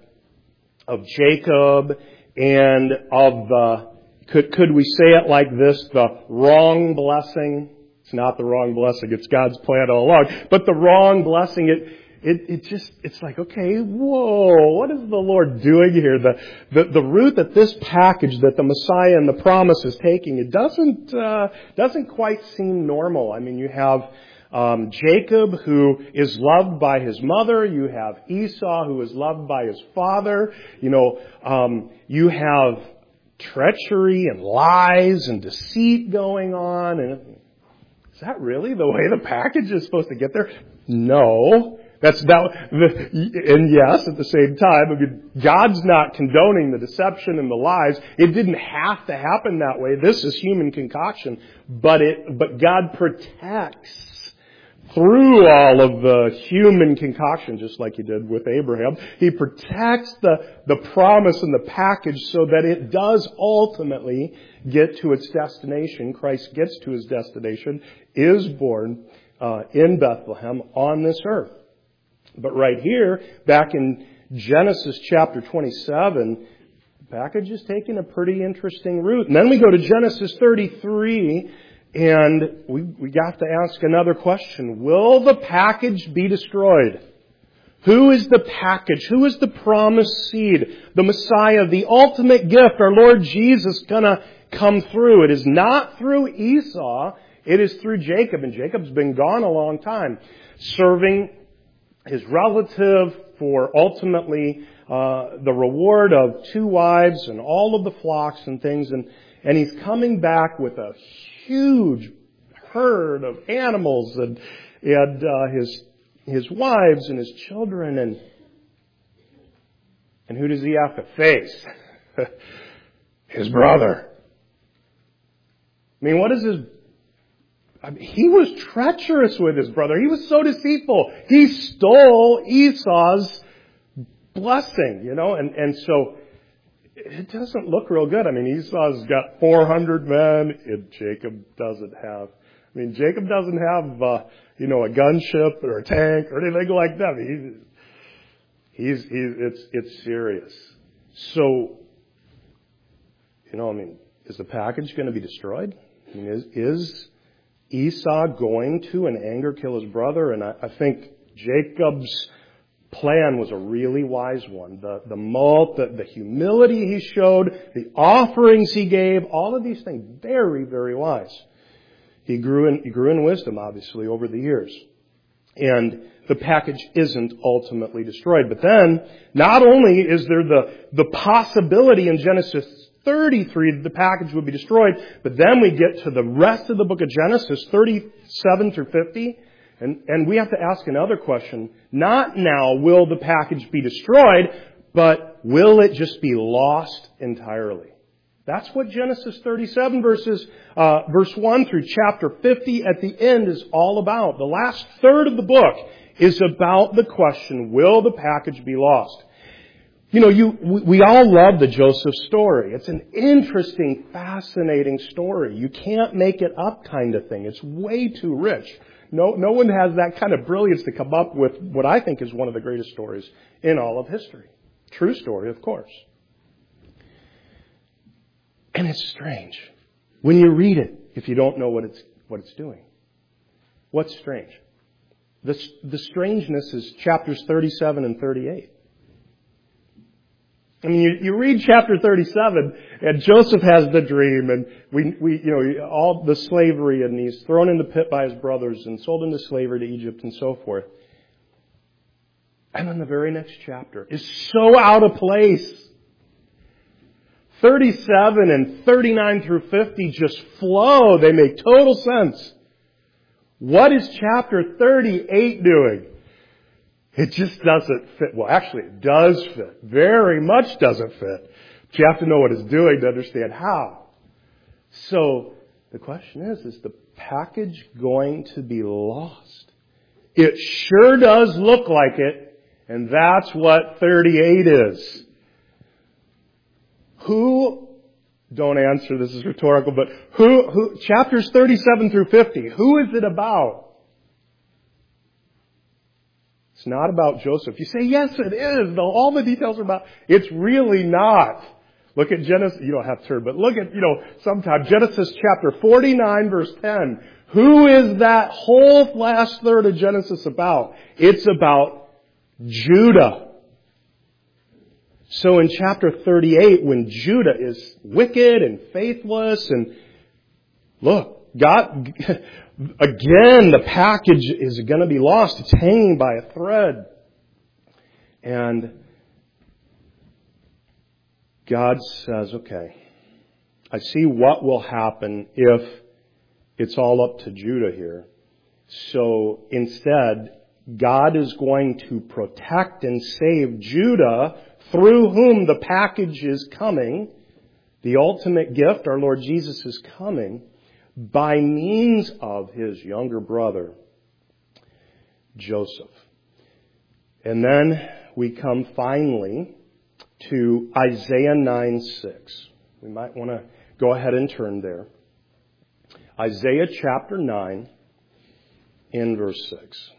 [SPEAKER 4] of Jacob and of the, could, could we say it like this, the wrong blessing? It's not the wrong blessing, it's God's plan all along. But the wrong blessing, it, It, it just, it's like, okay, whoa, what is the Lord doing here? The, the, the route that this package, that the Messiah and the promise is taking, it doesn't, uh, doesn't quite seem normal. I mean, you have, um, Jacob, who is loved by his mother. You have Esau, who is loved by his father. You know, um, you have treachery and lies and deceit going on. And is that really the way the package is supposed to get there? No. That's that, and yes, at the same time, I mean, God's not condoning the deception and the lies. It didn't have to happen that way. This is human concoction, but it, but God protects through all of the human concoction, just like He did with Abraham. He protects the, the promise and the package so that it does ultimately get to its destination. Christ gets to His destination, is born uh, in Bethlehem on this earth. But right here, back in Genesis chapter twenty-seven, the package is taking a pretty interesting route. And then we go to Genesis thirty-three, and we, we got to ask another question. Will the package be destroyed? Who is the package? Who is the promised seed? The Messiah, the ultimate gift, our Lord Jesus, gonna come through. It is not through Esau. It is through Jacob. And Jacob's been gone a long time, serving his relative for ultimately uh, the reward of two wives and all of the flocks and things. And, and he's coming back with a huge herd of animals and, and uh, his his wives and his children. And, and who does he have to face? His brother. I mean, what is his... I mean, he was treacherous with his brother. He was so deceitful. He stole Esau's blessing, you know, and, and so it doesn't look real good. I mean, Esau's got four hundred men, and Jacob doesn't have. I mean, Jacob doesn't have, uh, you know, a gunship or a tank or anything like that. I mean, he's, he's, he's, it's, it's serious. So, you know, I mean, is the package going to be destroyed? I mean, is, is Esau going to, in anger, kill his brother? And I, I think Jacob's plan was a really wise one. The, the malt, the, the humility he showed, the offerings he gave, all of these things, very, very wise. He grew in, he grew in wisdom, obviously, over the years. And the package isn't ultimately destroyed. But then, not only is there the, the possibility in Genesis thirty-three that the package would be destroyed, but then we get to the rest of the book of Genesis, thirty-seven through fifty, and, and we have to ask another question. Not now will the package be destroyed, but will it just be lost entirely? That's what Genesis thirty-seven verses, uh, verse one through chapter fifty at the end is all about. The last third of the book is about the question, will the package be lost? You know, you, we, we all love the Joseph story. It's an interesting, fascinating story. You can't make it up kind of thing. It's way too rich. No, no one has that kind of brilliance to come up with what I think is one of the greatest stories in all of history. True story, of course. And it's strange when you read it if you don't know what it's what it's doing. What's strange? The, the strangeness is chapters thirty-seven and thirty-eight. I mean, you, you read chapter thirty-seven, and Joseph has the dream, and we, we, you know, all the slavery, and he's thrown in the pit by his brothers and sold into slavery to Egypt and so forth. And then the very next chapter is so out of place. thirty-seven and thirty-nine through fifty just flow. They make total sense. What is chapter thirty-eight doing? It just doesn't fit. Well, actually, it does fit. Very much doesn't fit. But you have to know what it's doing to understand how. So, the question is, is the package going to be lost? It sure does look like it, and that's what thirty-eight is. Who, don't answer, this is rhetorical, but who, who, chapters thirty-seven through fifty, who is it about? It's not about Joseph. You say, yes, it is. All the details are about, it's really not. Look at Genesis, you don't have to turn, but look at, you know, sometime, Genesis chapter forty-nine verse ten. Who is that whole last third of Genesis about? It's about Judah. So in chapter thirty-eight, when Judah is wicked and faithless and look, God, again, the package is going to be lost. It's hanging by a thread. And God says, okay, I see what will happen if it's all up to Judah here. So instead, God is going to protect and save Judah, through whom the package is coming, the ultimate gift, our Lord Jesus is coming, by means of his younger brother, Joseph. And then we come finally to Isaiah nine six. We might want to go ahead and turn there. Isaiah chapter nine in verse six.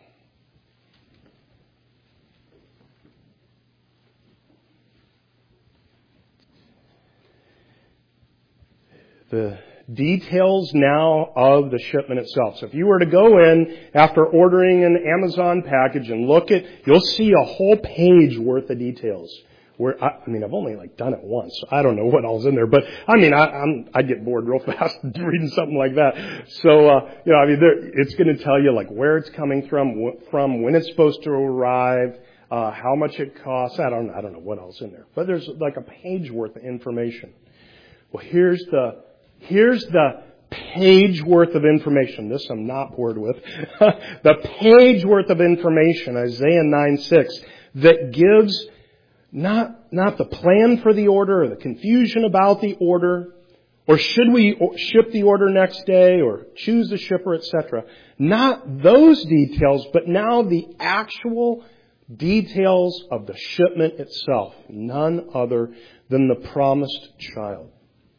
[SPEAKER 4] The details now of the shipment itself. So if you were to go in after ordering an Amazon package and look at, you'll see a whole page worth of details. Where I, I mean, I've only like done it once, so I don't know what all's in there. But I mean, I, I'm I get bored real fast reading something like that. So uh, you know, I mean, there, it's going to tell you like where it's coming from, wh- from when it's supposed to arrive, uh, how much it costs. I don't I don't know what else in there, but there's like a page worth of information. Well, here's the Here's the page worth of information. This I'm not bored with. The page worth of information, Isaiah nine six, that gives not, not the plan for the order or the confusion about the order, or should we ship the order next day or choose the shipper, et cetera. Not those details, but now the actual details of the shipment itself. None other than the promised child.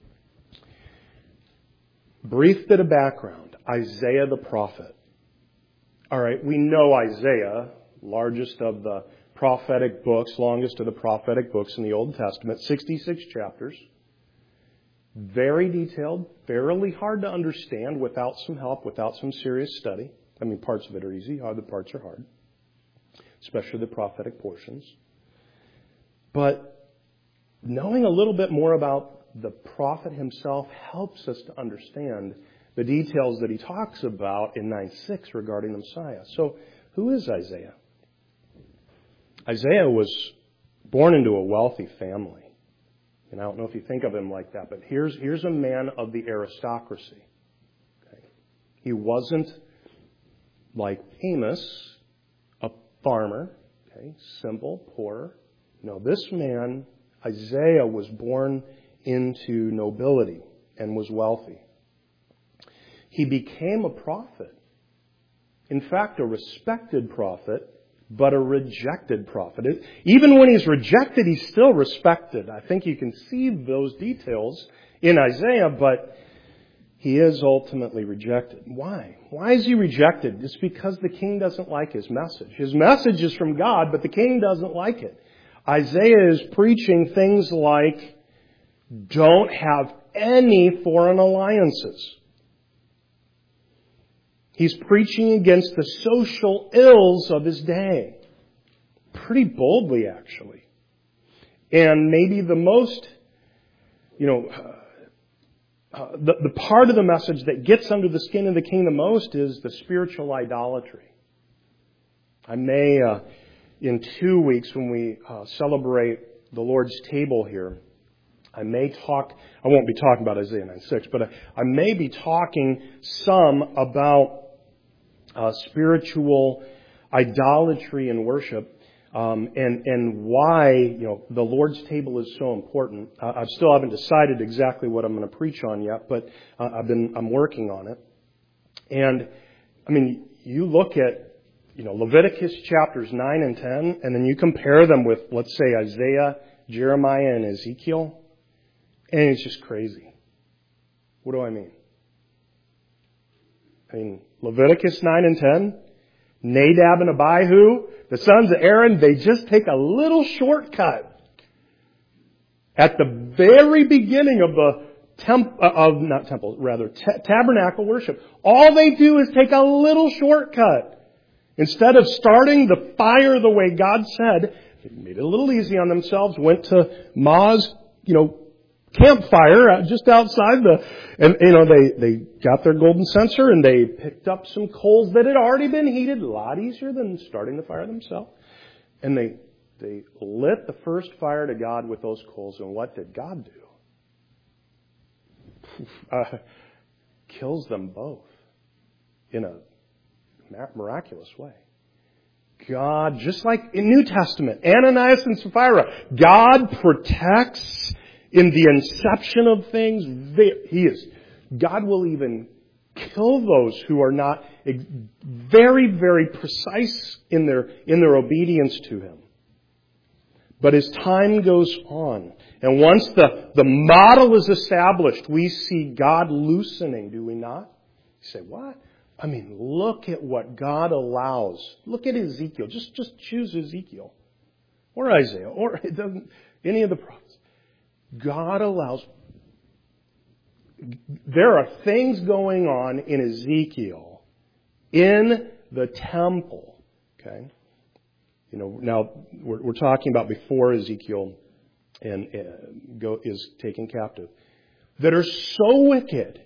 [SPEAKER 4] Brief bit of background. Isaiah the prophet. All right, we know Isaiah, largest of the prophetic books, longest of the prophetic books in the Old Testament, sixty-six chapters. Very detailed, fairly hard to understand without some help, without some serious study. I mean, parts of it are easy, other parts are hard, especially the prophetic portions. But knowing a little bit more about the prophet himself helps us to understand the details that he talks about in nine six regarding the Messiah. So Who is Isaiah? Isaiah was born into a wealthy family. And I don't know if you think of him like that, but here's, here's a man of the aristocracy. Okay? He wasn't like Amos, a farmer, okay, simple, poor. No, this man, Isaiah, was born into nobility and was wealthy. He became a prophet. In fact, a respected prophet, but a rejected prophet. It, even when he's rejected, he's still respected. I think you can see those details in Isaiah, but he is ultimately rejected. Why? Why is he rejected? It's because the king doesn't like his message. His message is from God, but the king doesn't like it. Isaiah is preaching things like, don't have any foreign alliances. He's preaching against the social ills of his day. Pretty boldly, actually. And maybe the most, you know, uh, uh, the, the part of the message that gets under the skin of the king the most is the spiritual idolatry. I may, uh, in two weeks when we uh, celebrate the Lord's table here, I may talk, I won't be talking about Isaiah nine six, but I, I may be talking some about Uh, spiritual idolatry and worship, um, and and why you know the Lord's table is so important. Uh, I still haven't decided exactly what I'm going to preach on yet, but uh, I've been I'm working on it. And I mean, you look at you know Leviticus chapters nine and ten, and then you compare them with, let's say, Isaiah, Jeremiah, and Ezekiel, and it's just crazy. What do I mean? I mean, Leviticus nine and ten, Nadab and Abihu, the sons of Aaron, they just take a little shortcut. At the very beginning of the temp, of, not temple, rather, t- tabernacle worship, all they do is take a little shortcut. Instead of starting the fire the way God said, they made it a little easy on themselves, went to Ma's, you know, campfire just outside the, and you know, they, they got their golden censer and they picked up some coals that had already been heated, a lot easier than starting the fire themselves. And they, they lit the first fire to God with those coals, and what did God do? Uh, kills them both in a miraculous way. God, just like in New Testament, Ananias and Sapphira, God protects in the inception of things. He is. God will even kill those who are not very, very precise in their, in their obedience to Him. But as time goes on, and once the, the model is established, we see God loosening, do we not? You say, what? I mean, look at what God allows. Look at Ezekiel. Just, just choose Ezekiel. Or Isaiah. Or it doesn't, any of the prophets. God allows. There are things going on in Ezekiel in the temple. Okay? You know, now we're, we're talking about before Ezekiel and uh, go, is taken captive, that are so wicked,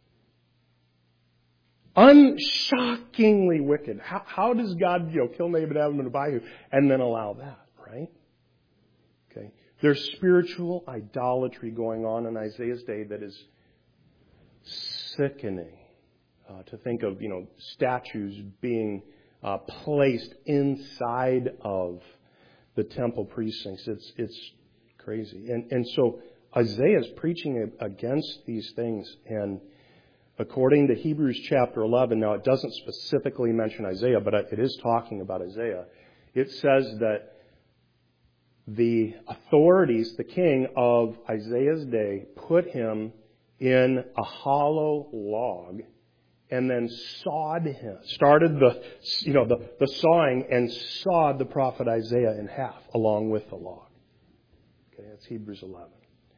[SPEAKER 4] unshockingly wicked. How, how does God, you know, kill Nadab and Abihu and then allow that, right? Okay, there's spiritual idolatry going on in Isaiah's day that is sickening. Uh, to think of, you know, statues being uh, placed inside of the temple precincts. It's it's crazy. And and so Isaiah is preaching against these things. And according to Hebrews chapter eleven, now it doesn't specifically mention Isaiah, but it is talking about Isaiah. It says that the authorities, the king of Isaiah's day, put him in a hollow log and then sawed him, started the, you know, the, the sawing and sawed the prophet Isaiah in half along with the log. Okay, that's Hebrews eleven.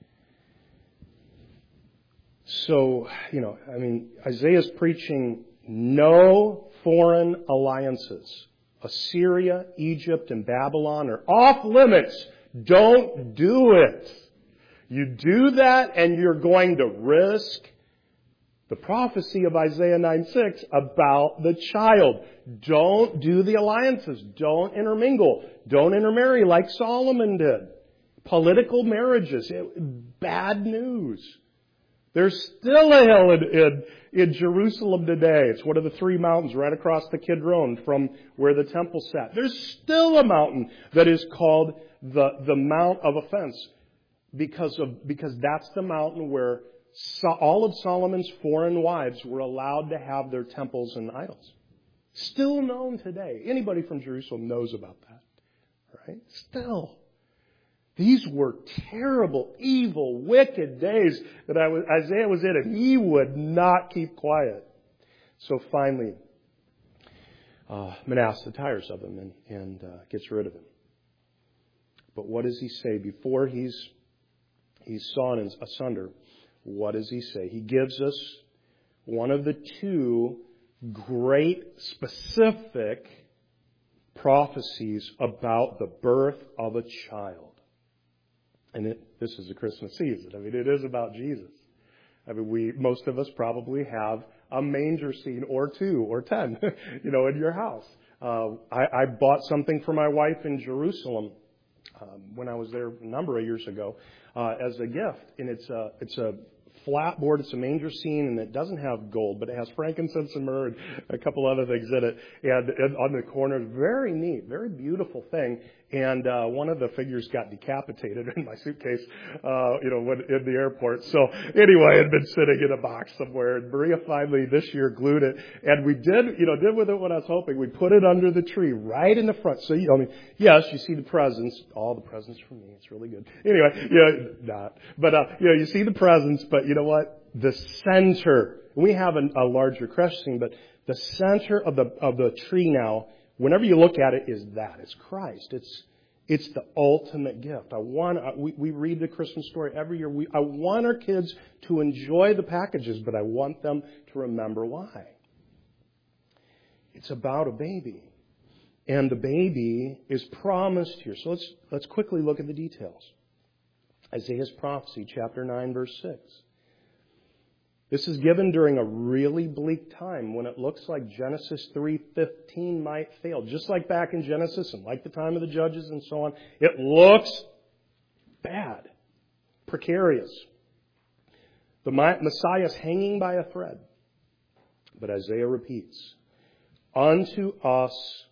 [SPEAKER 4] So, you know, I mean, Isaiah's preaching no foreign alliances. Assyria, Egypt, and Babylon are off limits. Don't do it. You do that and you're going to risk The prophecy of Isaiah nine six about the child. Don't do the alliances. Don't intermingle. Don't intermarry like Solomon did. Political marriages. It, bad news. There's still a hill in, in, in Jerusalem today. It's one of the three mountains right across the Kidron from where the temple sat. There's still a mountain that is called the, the Mount of Offense because of, because that's the mountain where So all of Solomon's foreign wives were allowed to have their temples and idols. Still known today. Anybody from Jerusalem knows about that. Right? Still. These were terrible, evil, wicked days that I was, Isaiah was in, and he would not keep quiet. So finally, uh, Manasseh tires of him and, and uh, gets rid of him. But what does he say? Before he's, he's sawn asunder, what does he say? He gives us one of the two great specific prophecies about the birth of a child. And it, this is a Christmas season. I mean, it is about Jesus. I mean, we, most of us probably have a manger scene or two or ten, you know, in your house. Uh, I, I bought something for my wife in Jerusalem um, when I was there a number of years ago uh, as a gift. And it's a, it's a flat board. It's a manger scene, and it doesn't have gold, but it has frankincense and myrrh and a couple other things in it. And, and on the corners, very neat, very beautiful thing. And uh, one of the figures got decapitated in my suitcase, uh, you know, when, in the airport. So anyway, it had been sitting in a box somewhere. And Maria finally this year glued it, and we did, you know, did with it what I was hoping. We put it under the tree, right in the front. So you know, I mean, yes, you see the presents, all the presents from me. It's really good. Anyway, you know, not, but uh, you know, you see the presents, but you know what? The center. We have a, a larger creche scene, but the center of the of the tree now, whenever you look at it, is that. It's Christ. It's it's the ultimate gift. I want. We, we read the Christmas story every year. We, I want our kids to enjoy the packages, but I want them to remember why. It's about a baby, and the baby is promised here. So let's let's quickly look at the details. Isaiah's prophecy, chapter nine, verse six. This is given during a really bleak time when it looks like Genesis three fifteen might fail. Just like back in Genesis and like the time of the judges and so on. It looks bad, precarious. The Messiah is hanging by a thread. But Isaiah repeats, unto us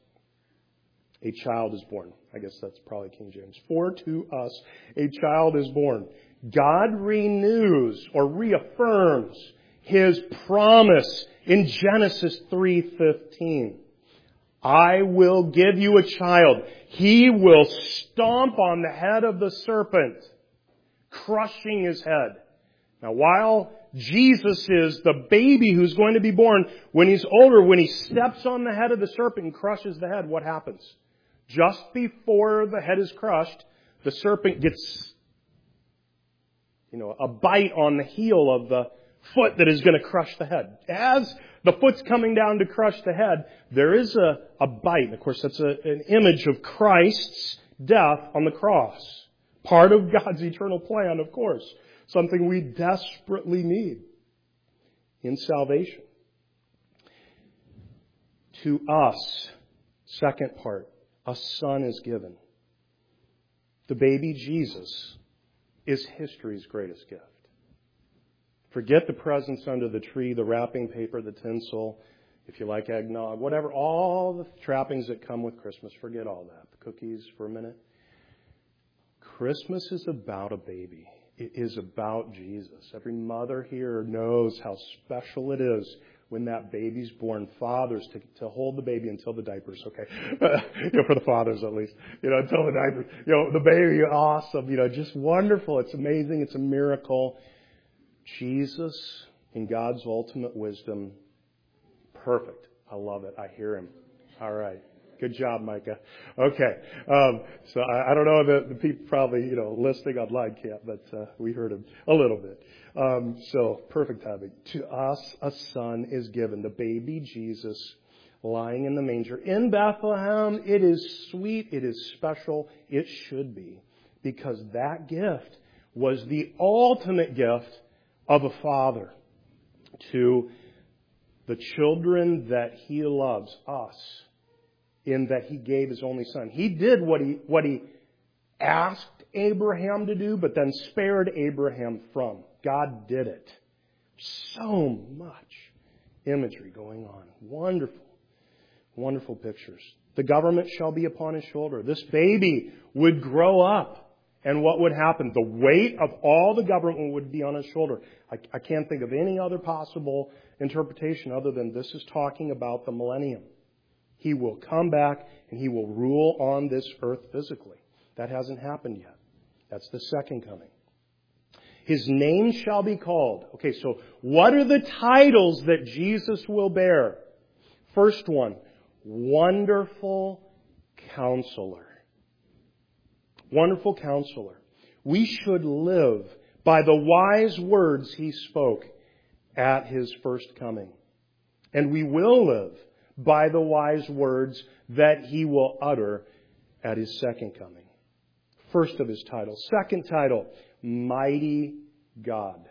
[SPEAKER 4] a child is born. I guess that's probably King James. For to us a child is born. God renews or reaffirms His promise in Genesis three fifteen. I will give you a child. He will stomp on the head of the serpent, crushing his head. Now, while Jesus is the baby who's going to be born, when he's older, when he steps on the head of the serpent and crushes the head, what happens? Just before the head is crushed, the serpent gets, you know, a bite on the heel of the foot that is going to crush the head. As the foot's coming down to crush the head, there is a, a bite. Of course, that's a, an image of Christ's death on the cross. Part of God's eternal plan, of course. Something we desperately need in salvation. To us, second part, a son is given. The baby Jesus is history's greatest gift. Forget the presents under the tree, the wrapping paper, the tinsel, if you like eggnog, whatever, all the trappings that come with Christmas. Forget all that. The cookies for a minute. Christmas is about a baby. It is about Jesus. Every mother here knows how special it is when that baby's born. Fathers, to, to hold the baby until the diapers, okay? you know, for the fathers at least. You know, until the diapers. You know, the baby, awesome. You know, just wonderful. It's amazing. It's a miracle. Jesus, in God's ultimate wisdom, perfect. I love it. I hear Him. All right. Good job, Micah. Okay. Um, so I, I don't know that the people probably, you know, listening online can't, but uh, we heard him a little bit. Um, so perfect timing. To us a son is given, the baby Jesus lying in the manger in Bethlehem. It is sweet. It is special. It should be, because that gift was the ultimate gift of a father. to the children that He loves, us, in that He gave His only Son. He did what He, what He asked Abraham to do, but then spared Abraham from. God did it. So much imagery going on. Wonderful, wonderful pictures. The government shall be upon His shoulder. This baby would grow up. And what would happen? The weight of all the government would be on His shoulder. I, I can't think of any other possible interpretation other than this is talking about the millennium. He will come back and He will rule on this earth physically. That hasn't happened yet. That's the second coming. His name shall be called. Okay, so what are the titles that Jesus will bear? First one, Wonderful Counselor. Wonderful Counselor. We should live by the wise words He spoke at His first coming. And we will live by the wise words that He will utter at His second coming. First of His titles. Second title, Mighty God.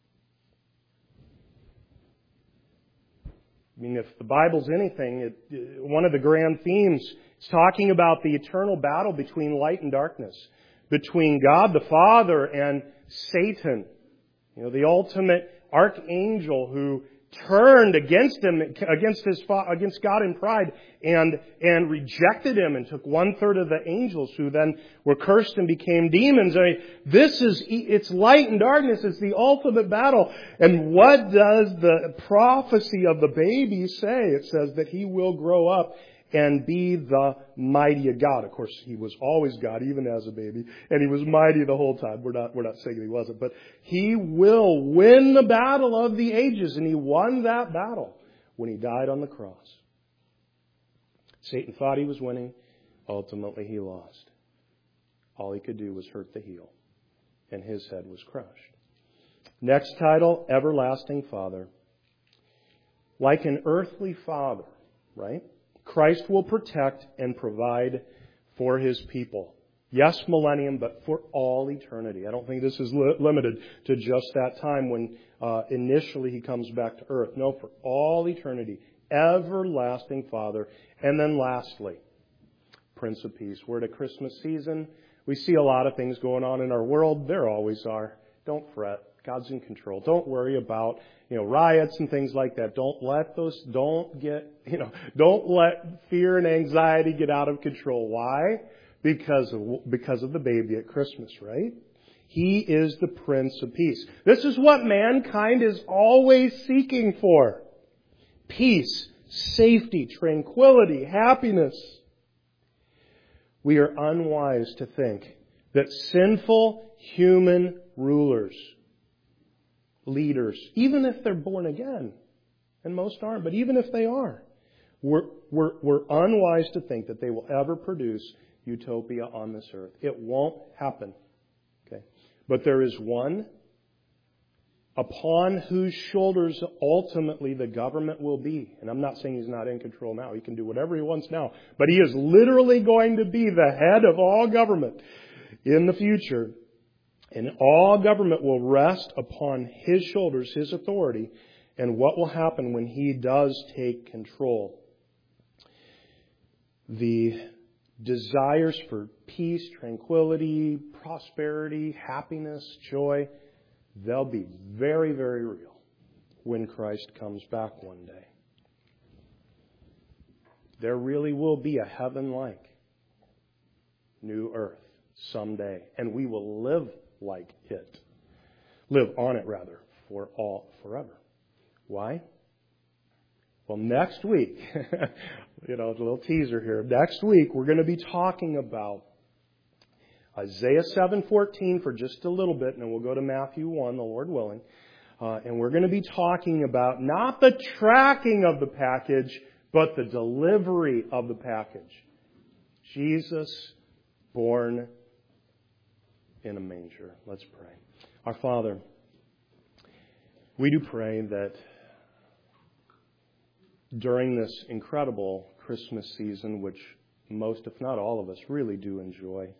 [SPEAKER 4] I mean, if the Bible's anything, it, one of the grand themes is talking about the eternal battle between light and darkness, between God the Father and Satan. You know, the ultimate archangel who turned against him, against his against God in pride, and and rejected Him, and took one third of the angels who then were cursed and became demons. I mean, this is it's light and darkness. It's the ultimate battle. And what does the prophecy of the baby say? It says that He will grow up and be the mighty God. Of course, He was always God, even as a baby, and He was mighty the whole time. We're not, we're not saying He wasn't, but He will win the battle of the ages, and He won that battle when He died on the cross. Satan thought he was winning. Ultimately, he lost. All he could do was hurt the heel, and His head was crushed. Next title, Everlasting Father. Like an earthly father, right? Christ will protect and provide for His people. Yes, millennium, but for all eternity. I don't think this is li- limited to just that time when uh, initially He comes back to earth. No, for all eternity. Everlasting Father. And then lastly, Prince of Peace. We're at a Christmas season. We see a lot of things going on in our world. There always are. Don't fret. God's in control. Don't worry about, you know, riots and things like that. Don't let those, don't get, you know, don't let fear and anxiety get out of control. Why? Because of, because of the baby at Christmas, right? He is the Prince of Peace. This is what mankind is always seeking for. Peace, safety, tranquility, happiness. We are unwise to think that sinful human rulers, leaders, even if they're born again, and most aren't, but even if they are, we're, we're, we're unwise to think that they will ever produce utopia on this earth. It won't happen. Okay? But there is one upon whose shoulders ultimately the government will be. And I'm not saying He's not in control now. He can do whatever He wants now. But He is literally going to be the head of all government in the future. And all government will rest upon His shoulders, His authority, and what will happen when He does take control. The desires for peace, tranquility, prosperity, happiness, joy, they'll be very, very real when Christ comes back one day. There really will be a heaven-like new earth someday, and we will live like it. Live on it, rather, for all, forever. Why? Well, next week, you know, a little teaser here. Next week, we're going to be talking about Isaiah seven fourteen for just a little bit, and then we'll go to Matthew one, the Lord willing. Uh, and we're going to be talking about not the tracking of the package, but the delivery of the package. Jesus born in a manger. Let's pray. Our Father, we do pray that during this incredible Christmas season, which most, if not all of us, really do enjoy,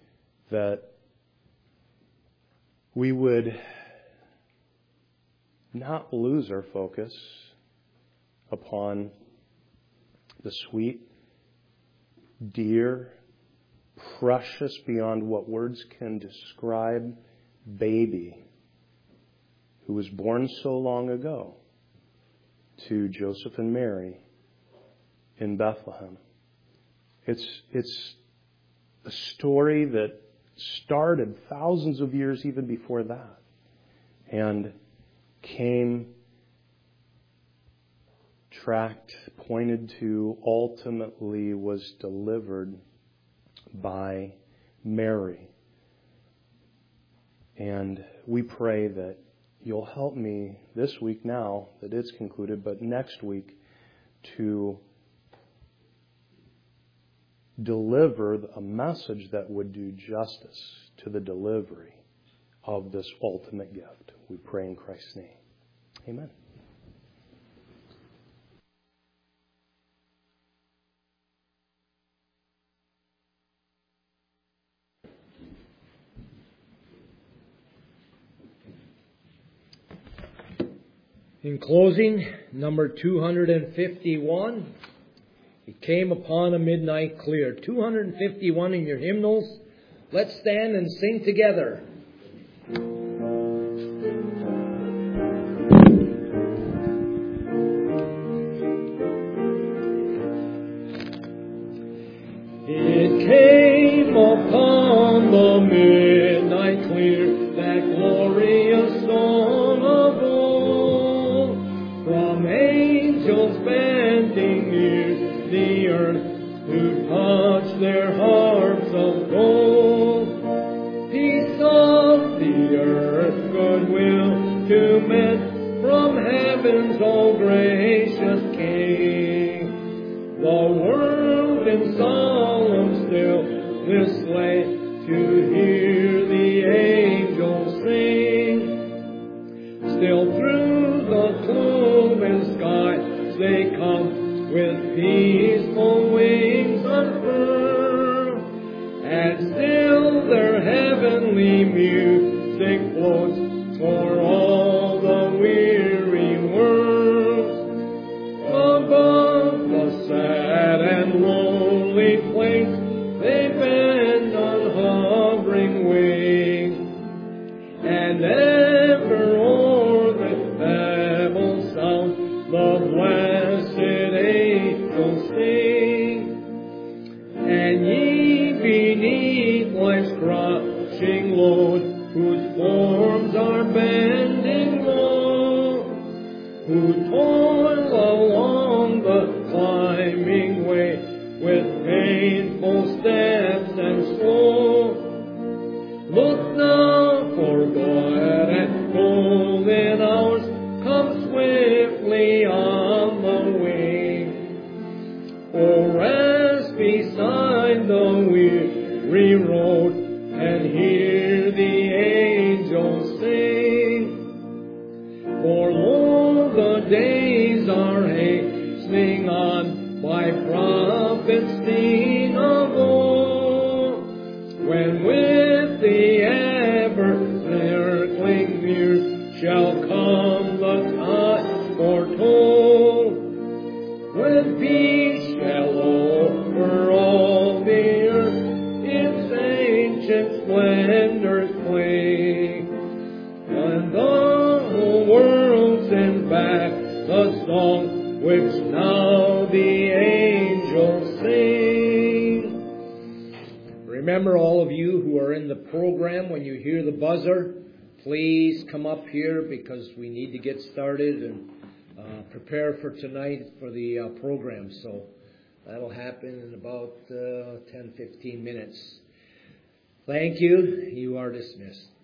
[SPEAKER 4] that we would not lose our focus upon the sweet, dear, precious beyond what words can describe baby who was born so long ago to Joseph and Mary in Bethlehem. It's, it's a story that started thousands of years even before that and came, tracked, pointed to, ultimately was delivered by Mary. And we pray that you'll help me this week now that it's concluded, but next week to deliver a message that would do justice to the delivery of this ultimate gift. We pray in Christ's name. Amen.
[SPEAKER 3] In closing, number two hundred fifty-one, It came upon a midnight clear. two hundred fifty-one in your hymnals. Let's stand and sing together. It came upon the midnight clear, that glorious song of old, from angels bending near the earth, who touched their harps of gold. Peace of the earth, goodwill to men, from heaven's all gracious King. The world in solemn stillness lay, to hear the angels sing. Still through the gloom and skies they come, with peaceful wings unfurled, and still their heavenly music floats for all the weary world. Above the sad and lonely place, they bend on hovering wing, and ever o'er the babel sound the blessed angels sing. And ye beneath life's crushing load, whose forms are bending low, who toil along the climbing way with painful steps and slow, look now, for glad and golden hours come swiftly on the wing. Oh, rest beside the weary road and hear the angels sing. For lo, the days are hastening on by prophets seen of old, when with the ever-circling years shall come the time foretold, when peace shall over all the earth its ancient splendors play, and the whole world sends back the song which now the angels sing. Remember, all of you who are in the program, when you hear the buzzer, please come up here, because we need to get started and uh, prepare for tonight for the uh, program. So that'll happen in about uh, ten, fifteen minutes. Thank you. You are dismissed.